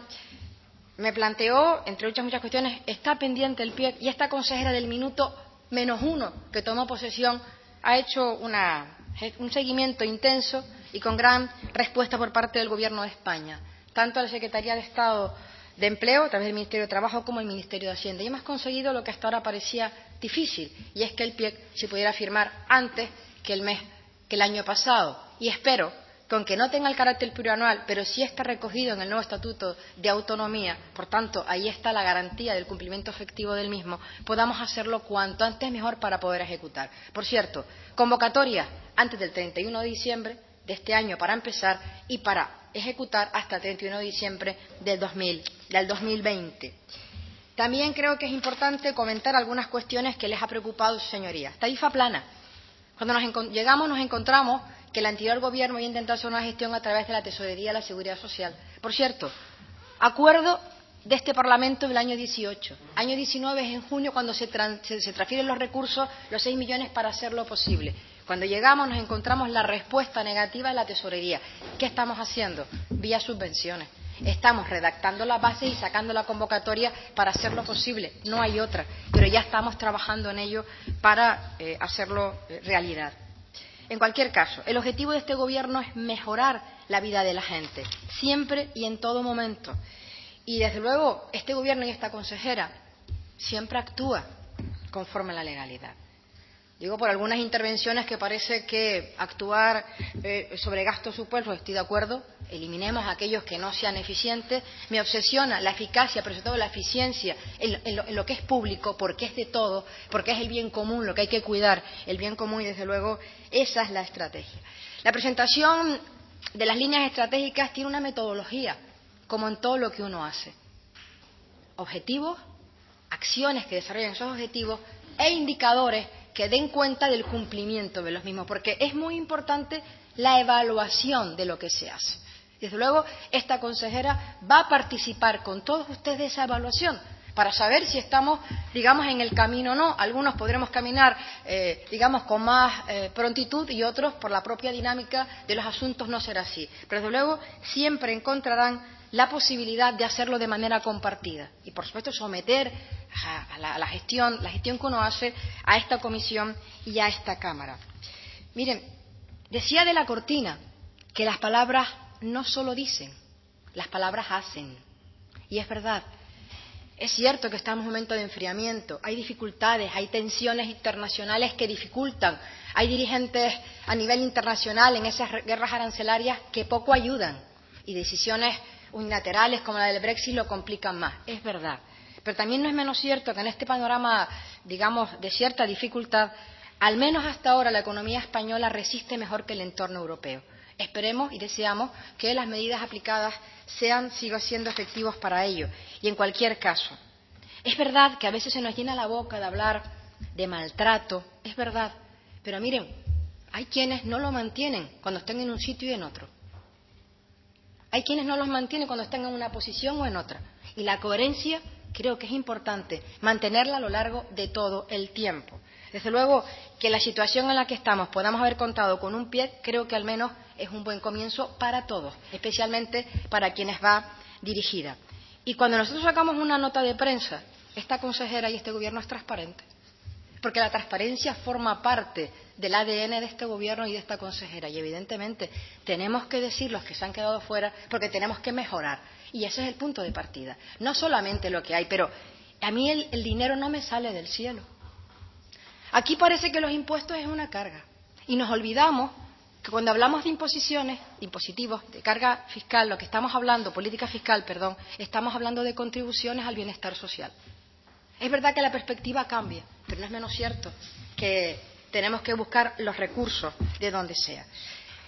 me planteó, entre muchas muchas cuestiones, está pendiente el P I E C, y esta consejera del minuto menos uno que tomó posesión ha hecho una, un seguimiento intenso y con gran respuesta por parte del Gobierno de España, tanto a la Secretaría de Estado de Empleo, a través del Ministerio de Trabajo, como el Ministerio de Hacienda. Y hemos conseguido lo que hasta ahora parecía difícil, y es que el P I E C se pudiera firmar antes que el mes, que el año pasado. Y espero que, aunque no tenga el carácter plurianual, pero sí está recogido en el nuevo Estatuto de Autonomía, por tanto, ahí está la garantía del cumplimiento efectivo del mismo, podamos hacerlo cuanto antes mejor para poder ejecutar. Por cierto, convocatoria antes del treinta y uno de diciembre de este año para empezar y para ejecutar hasta el treinta y uno de diciembre del dos mil, del dos mil veinte. También creo que es importante comentar algunas cuestiones que les ha preocupado, señorías. Tarifa plana. Cuando nos llegamos nos encontramos que el anterior Gobierno había intentado hacer una gestión a través de la Tesorería de la Seguridad Social. Por cierto, acuerdo de este Parlamento del año dieciocho. Año diecinueve es en junio cuando se, se, se transfieren los recursos, los seis millones, para hacerlo posible. Cuando llegamos nos encontramos la respuesta negativa de la Tesorería. ¿Qué estamos haciendo? Vía subvenciones. Estamos redactando la base y sacando la convocatoria para hacerlo posible. No hay otra, pero ya estamos trabajando en ello para eh, hacerlo eh, realidad. En cualquier caso, el objetivo de este Gobierno es mejorar la vida de la gente, siempre y en todo momento. Y, desde luego, este Gobierno y esta consejera siempre actúa conforme a la legalidad. Digo por algunas intervenciones que parece que actuar eh, sobre gastos superfluos, estoy de acuerdo, eliminemos aquellos que no sean eficientes. Me obsesiona la eficacia, pero sobre todo la eficiencia en, en, lo, en lo que es público, porque es de todo, porque es el bien común, lo que hay que cuidar, el bien común, y desde luego esa es la estrategia. La presentación de las líneas estratégicas tiene una metodología, como en todo lo que uno hace. Objetivos, acciones que desarrollen esos objetivos e indicadores que den cuenta del cumplimiento de los mismos, porque es muy importante la evaluación de lo que se hace. Desde luego, esta consejera va a participar con todos ustedes de esa evaluación para saber si estamos, digamos, en el camino o no. Algunos podremos caminar, eh, digamos, con más eh, prontitud, y otros, por la propia dinámica de los asuntos, no será así. Pero, desde luego, siempre encontrarán la posibilidad de hacerlo de manera compartida y, por supuesto, someter a la, a la gestión, la gestión que uno hace a esta comisión y a esta Cámara. Miren, decía de la cortina que las palabras no solo dicen, las palabras hacen. Y es verdad. Es cierto que estamos en un momento de enfriamiento, hay dificultades, hay tensiones internacionales que dificultan, hay dirigentes a nivel internacional en esas guerras arancelarias que poco ayudan, y decisiones unilaterales como la del Brexit lo complican más. Es verdad. Pero también no es menos cierto que en este panorama, digamos, de cierta dificultad, al menos hasta ahora la economía española resiste mejor que el entorno europeo. Esperemos y deseamos que las medidas aplicadas sean, sigan siendo efectivos para ello. Y, en cualquier caso, es verdad que a veces se nos llena la boca de hablar de maltrato, es verdad, pero miren, hay quienes no lo mantienen cuando están en un sitio y en otro. Hay quienes no los mantienen cuando están en una posición o en otra. Y la coherencia creo que es importante mantenerla a lo largo de todo el tiempo. Desde luego, que la situación en la que estamos podamos haber contado con un P I E C, creo que al menos es un buen comienzo para todos, especialmente para quienes va dirigida. Y cuando nosotros sacamos una nota de prensa, esta consejera y este Gobierno es transparente, porque la transparencia forma parte del A D N de este Gobierno y de esta consejera, y evidentemente tenemos que decir los que se han quedado fuera, porque tenemos que mejorar, y ese es el punto de partida. No solamente lo que hay, pero a mí el, el dinero no me sale del cielo. Aquí parece que los impuestos es una carga, y nos olvidamos que cuando hablamos de imposiciones, de impositivos, de carga fiscal, lo que estamos hablando, política fiscal, perdón, estamos hablando de contribuciones al bienestar social. Es verdad que la perspectiva cambia, pero no es menos cierto que tenemos que buscar los recursos de donde sea.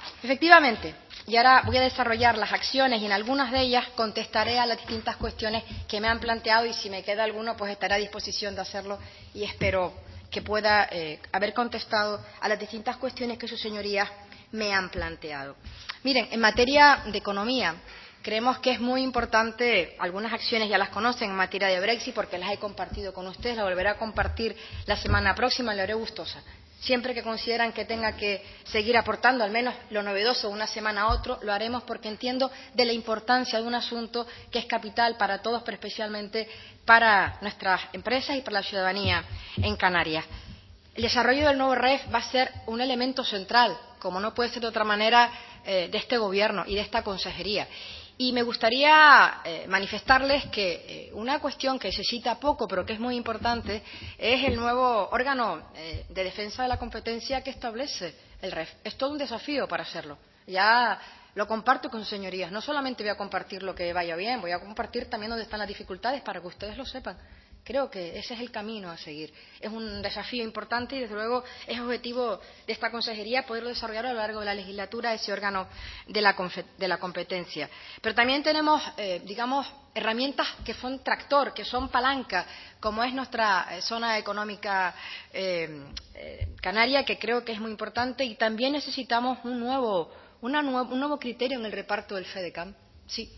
Efectivamente, y ahora voy a desarrollar las acciones y en algunas de ellas contestaré a las distintas cuestiones que me han planteado y si me queda alguno pues estaré a disposición de hacerlo y espero que pueda eh, haber contestado a las distintas cuestiones que sus señorías me han planteado. Miren, en materia de economía creemos que es muy importante, algunas acciones ya las conocen en materia de Brexit porque las he compartido con ustedes, las volveré a compartir la semana próxima, le haré gustosa. Siempre que consideran que tenga que seguir aportando, al menos lo novedoso de una semana a otro, lo haremos porque entiendo de la importancia de un asunto que es capital para todos, pero especialmente para nuestras empresas y para la ciudadanía en Canarias. El desarrollo del nuevo R E F va a ser un elemento central, como no puede ser de otra manera, eh, de este Gobierno y de esta consejería. Y me gustaría eh, manifestarles que eh, una cuestión que se cita poco, pero que es muy importante, es el nuevo órgano eh, de defensa de la competencia que establece el R E F. Es todo un desafío para hacerlo. Ya lo comparto con sus señorías. No solamente voy a compartir lo que vaya bien, voy a compartir también dónde están las dificultades para que ustedes lo sepan. Creo que ese es el camino a seguir. Es un desafío importante y, desde luego, es objetivo de esta consejería poderlo desarrollar a lo largo de la legislatura, ese órgano de la, de la competencia. Pero también tenemos, eh, digamos, herramientas que son tractor, que son palanca, como es nuestra eh, zona económica eh, eh, canaria, que creo que es muy importante, y también necesitamos un nuevo, una nue- un nuevo criterio en el reparto del FEDECAM. Sí,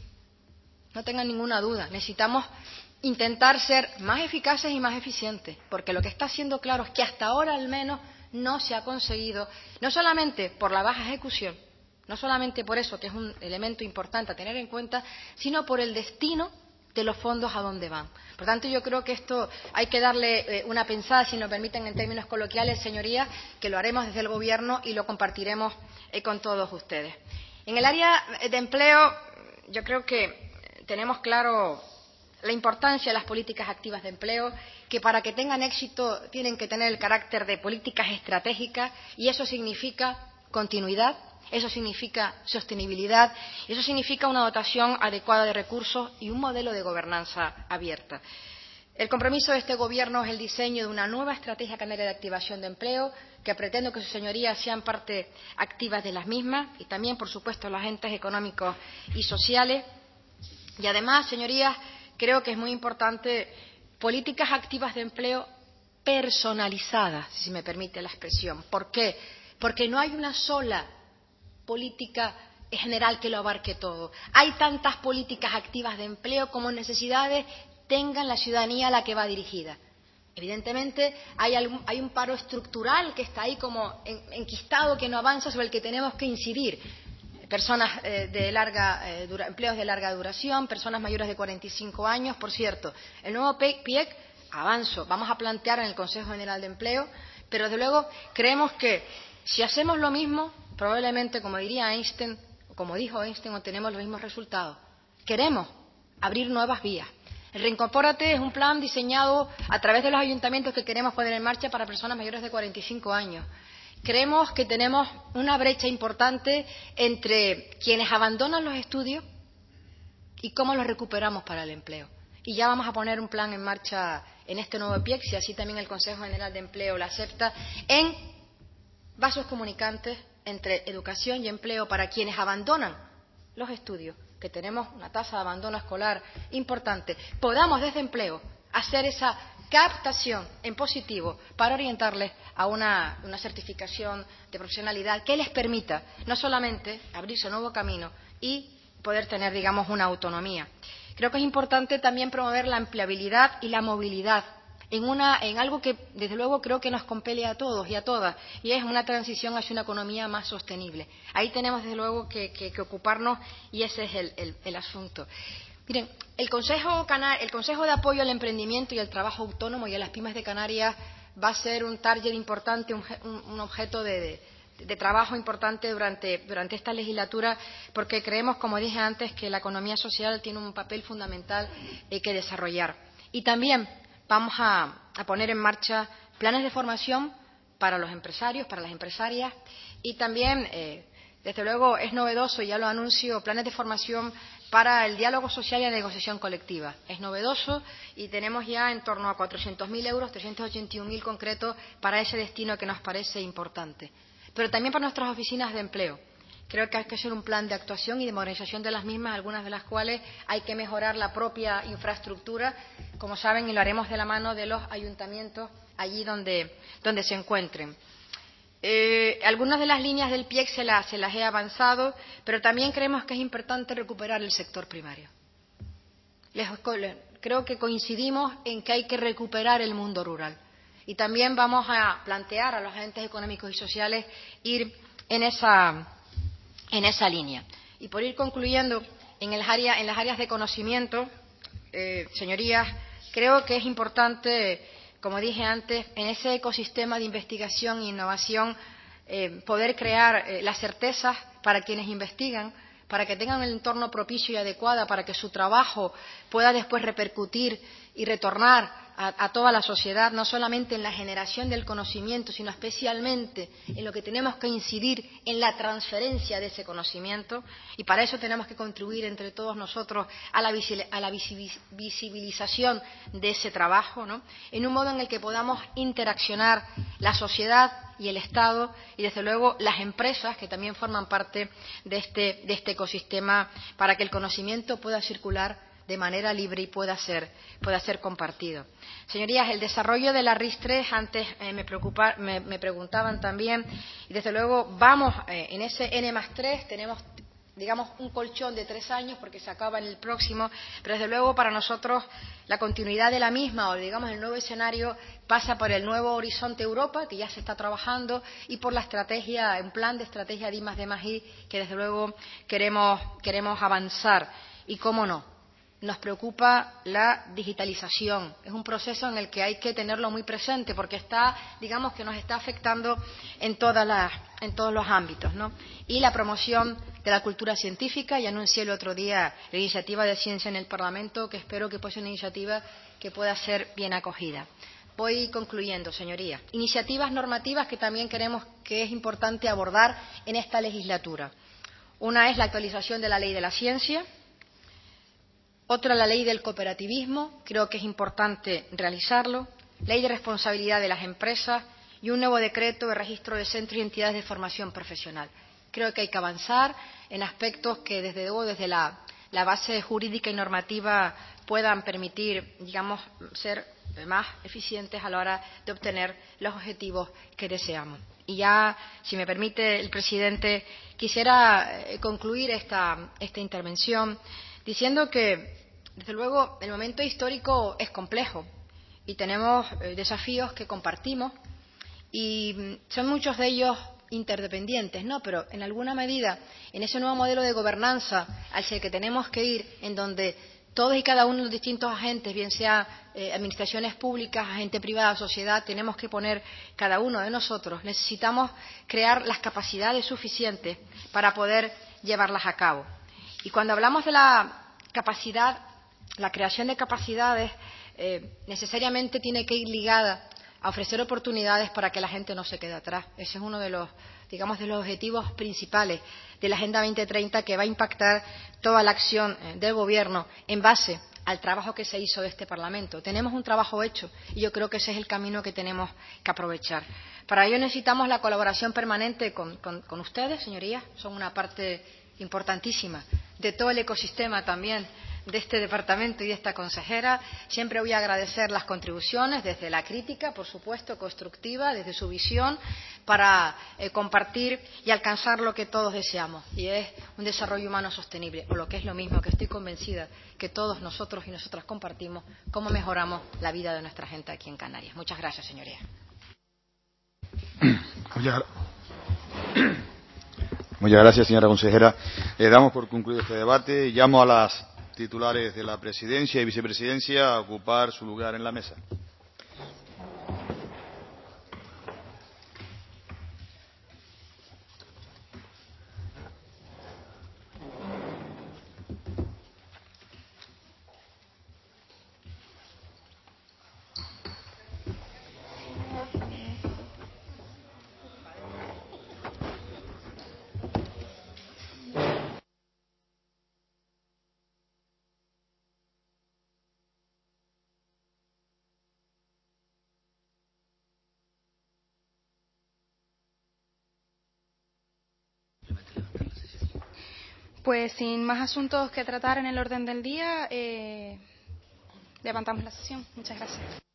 no tengan ninguna duda. Necesitamos intentar ser más eficaces y más eficientes, porque lo que está siendo claro es que hasta ahora al menos no se ha conseguido, no solamente por la baja ejecución, no solamente por eso, que es un elemento importante a tener en cuenta, sino por el destino de los fondos a dónde van. Por tanto, yo creo que esto hay que darle eh, una pensada, si nos permiten en términos coloquiales, señorías, que lo haremos desde el Gobierno y lo compartiremos eh, con todos ustedes. En el área de empleo, yo creo que tenemos claro la importancia de las políticas activas de empleo, que para que tengan éxito tienen que tener el carácter de políticas estratégicas, y eso significa continuidad, eso significa sostenibilidad, y eso significa una dotación adecuada de recursos y un modelo de gobernanza abierta. El compromiso de este Gobierno es el diseño de una nueva estrategia canaria de activación de empleo, que pretendo que sus señorías sean parte activas de las mismas, y también, por supuesto, los agentes económicos y sociales. Y además, señorías, creo que es muy importante políticas activas de empleo personalizadas, si me permite la expresión. ¿Por qué? Porque no hay una sola política general que lo abarque todo. Hay tantas políticas activas de empleo como necesidades tenga la ciudadanía a la que va dirigida. Evidentemente, hay, algún, hay un paro estructural que está ahí como en, enquistado, que no avanza, sobre el que tenemos que incidir. Personas eh, de larga, eh, dura, empleos de larga duración, personas mayores de cuarenta y cinco años. Por cierto, el nuevo P I E C, avanzo, vamos a plantear en el Consejo General de Empleo, pero desde luego creemos que si hacemos lo mismo, probablemente, como diría Einstein, o como dijo Einstein, obtenemos los mismos resultados. Queremos abrir nuevas vías. El Reincorpórate es un plan diseñado a través de los ayuntamientos que queremos poner en marcha para personas mayores de cuarenta y cinco años. Creemos que tenemos una brecha importante entre quienes abandonan los estudios y cómo los recuperamos para el empleo. Y ya vamos a poner un plan en marcha en este nuevo P I E C, y así también el Consejo General de Empleo lo acepta, en vasos comunicantes entre educación y empleo para quienes abandonan los estudios, que tenemos una tasa de abandono escolar importante. Podamos desde empleo hacer esa captación en positivo para orientarles a una, una certificación de profesionalidad que les permita no solamente abrirse un nuevo camino y poder tener, digamos, una autonomía. Creo que es importante también promover la empleabilidad y la movilidad en, una, en algo que, desde luego, creo que nos compele a todos y a todas, y es una transición hacia una economía más sostenible. Ahí tenemos, desde luego, que, que, que ocuparnos, y ese es el, el, el asunto. Miren, el Consejo, Canar el Consejo de Apoyo al Emprendimiento y al Trabajo Autónomo y a las Pymes de Canarias va a ser un target importante, un, un, un objeto de, de, de trabajo importante durante, durante esta legislatura, porque creemos, como dije antes, que la economía social tiene un papel fundamental eh, que desarrollar. Y también vamos a, a poner en marcha planes de formación para los empresarios, para las empresarias, y también, eh, desde luego, es novedoso, ya lo anuncio, planes de formación para el diálogo social y la negociación colectiva. Es novedoso y tenemos ya en torno a cuatrocientos mil euros, trescientos ochenta y un mil concretos para ese destino que nos parece importante. Pero también para nuestras oficinas de empleo, Creo que hay que hacer un plan de actuación y de modernización de las mismas, algunas de las cuales hay que mejorar la propia infraestructura, como saben, y lo haremos de la mano de los ayuntamientos allí donde, donde se encuentren. Eh, algunas de las líneas del P I E C se las, se las he avanzado, pero también creemos que es importante recuperar el sector primario. Les, creo que coincidimos en que hay que recuperar el mundo rural. Y también vamos a plantear a los agentes económicos y sociales ir en esa, en esa línea. Y por ir concluyendo, en, el área, en las áreas de conocimiento, eh, señorías, creo que es importante, como dije antes, en ese ecosistema de investigación e innovación, eh, poder crear eh, las certezas para quienes investigan, para que tengan un entorno propicio y adecuado, para que su trabajo pueda después repercutir y retornar a, a toda la sociedad, no solamente en la generación del conocimiento, sino especialmente en lo que tenemos que incidir en la transferencia de ese conocimiento, y para eso tenemos que contribuir entre todos nosotros a la, a la visibilización de ese trabajo, ¿no? En un modo en el que podamos interaccionar la sociedad y el Estado y, desde luego, las empresas que también forman parte de este, de este ecosistema, para que el conocimiento pueda circular de manera libre y pueda ser, pueda ser compartido. Señorías, el desarrollo de la R I S tres, antes eh, me, preocupa, me, me preguntaban también, y desde luego vamos eh, en ese N más tres, tenemos digamos un colchón de tres años porque se acaba en el próximo, pero desde luego para nosotros la continuidad de la misma, o digamos el nuevo escenario, pasa por el nuevo Horizonte Europa, que ya se está trabajando, y por la estrategia, un plan de estrategia de I más D más I, que desde luego queremos, queremos avanzar. Y cómo no, nos preocupa la digitalización. Es un proceso en el que hay que tenerlo muy presente porque está, digamos que nos está afectando en, todas las, en todos los ámbitos, ¿no? Y la promoción de la cultura científica, y anuncié el otro día la iniciativa de ciencia en el Parlamento, que espero que pueda ser una iniciativa que pueda ser bien acogida. Voy concluyendo, señorías. Iniciativas normativas que también creemos que es importante abordar en esta legislatura. Una es la actualización de la Ley de la Ciencia. Otra, la ley del cooperativismo, creo que es importante realizarlo, ley de responsabilidad de las empresas y un nuevo decreto de registro de centros y entidades de formación profesional. Creo que hay que avanzar en aspectos que desde luego desde la, la base jurídica y normativa puedan permitir, digamos, ser más eficientes a la hora de obtener los objetivos que deseamos. Y ya, si me permite el presidente, quisiera concluir esta, esta intervención diciendo que, desde luego, el momento histórico es complejo y tenemos eh, desafíos que compartimos y son muchos de ellos interdependientes, ¿no? Pero en alguna medida, en ese nuevo modelo de gobernanza hacia que tenemos que ir, en donde todos y cada uno de los distintos agentes, bien sea eh, administraciones públicas, agente privada, sociedad, tenemos que poner cada uno de nosotros, necesitamos crear las capacidades suficientes para poder llevarlas a cabo. Y cuando hablamos de la capacidad, la creación de capacidades eh, necesariamente tiene que ir ligada a ofrecer oportunidades para que la gente no se quede atrás. Ese es uno de los, digamos, de los objetivos principales de la Agenda veinte treinta, que va a impactar toda la acción eh, del Gobierno en base al trabajo que se hizo de este Parlamento. Tenemos un trabajo hecho y yo creo que ese es el camino que tenemos que aprovechar. Para ello necesitamos la colaboración permanente con, con, con ustedes, señorías. Son una parte importantísima de todo el ecosistema también de este departamento y de esta consejera. Siempre voy a agradecer las contribuciones, desde la crítica, por supuesto, constructiva, desde su visión, para eh, compartir y alcanzar lo que todos deseamos, y es un desarrollo humano sostenible, o lo que es lo mismo, que estoy convencida que todos nosotros y nosotras compartimos, cómo mejoramos la vida de nuestra gente aquí en Canarias. Muchas gracias, señorías. Muchas, Muchas gracias, señora consejera. Eh, damos por concluido este debate y llamo a las titulares de la presidencia y vicepresidencia a ocupar su lugar en la mesa. Pues sin más asuntos que tratar en el orden del día, eh, levantamos la sesión. Muchas gracias.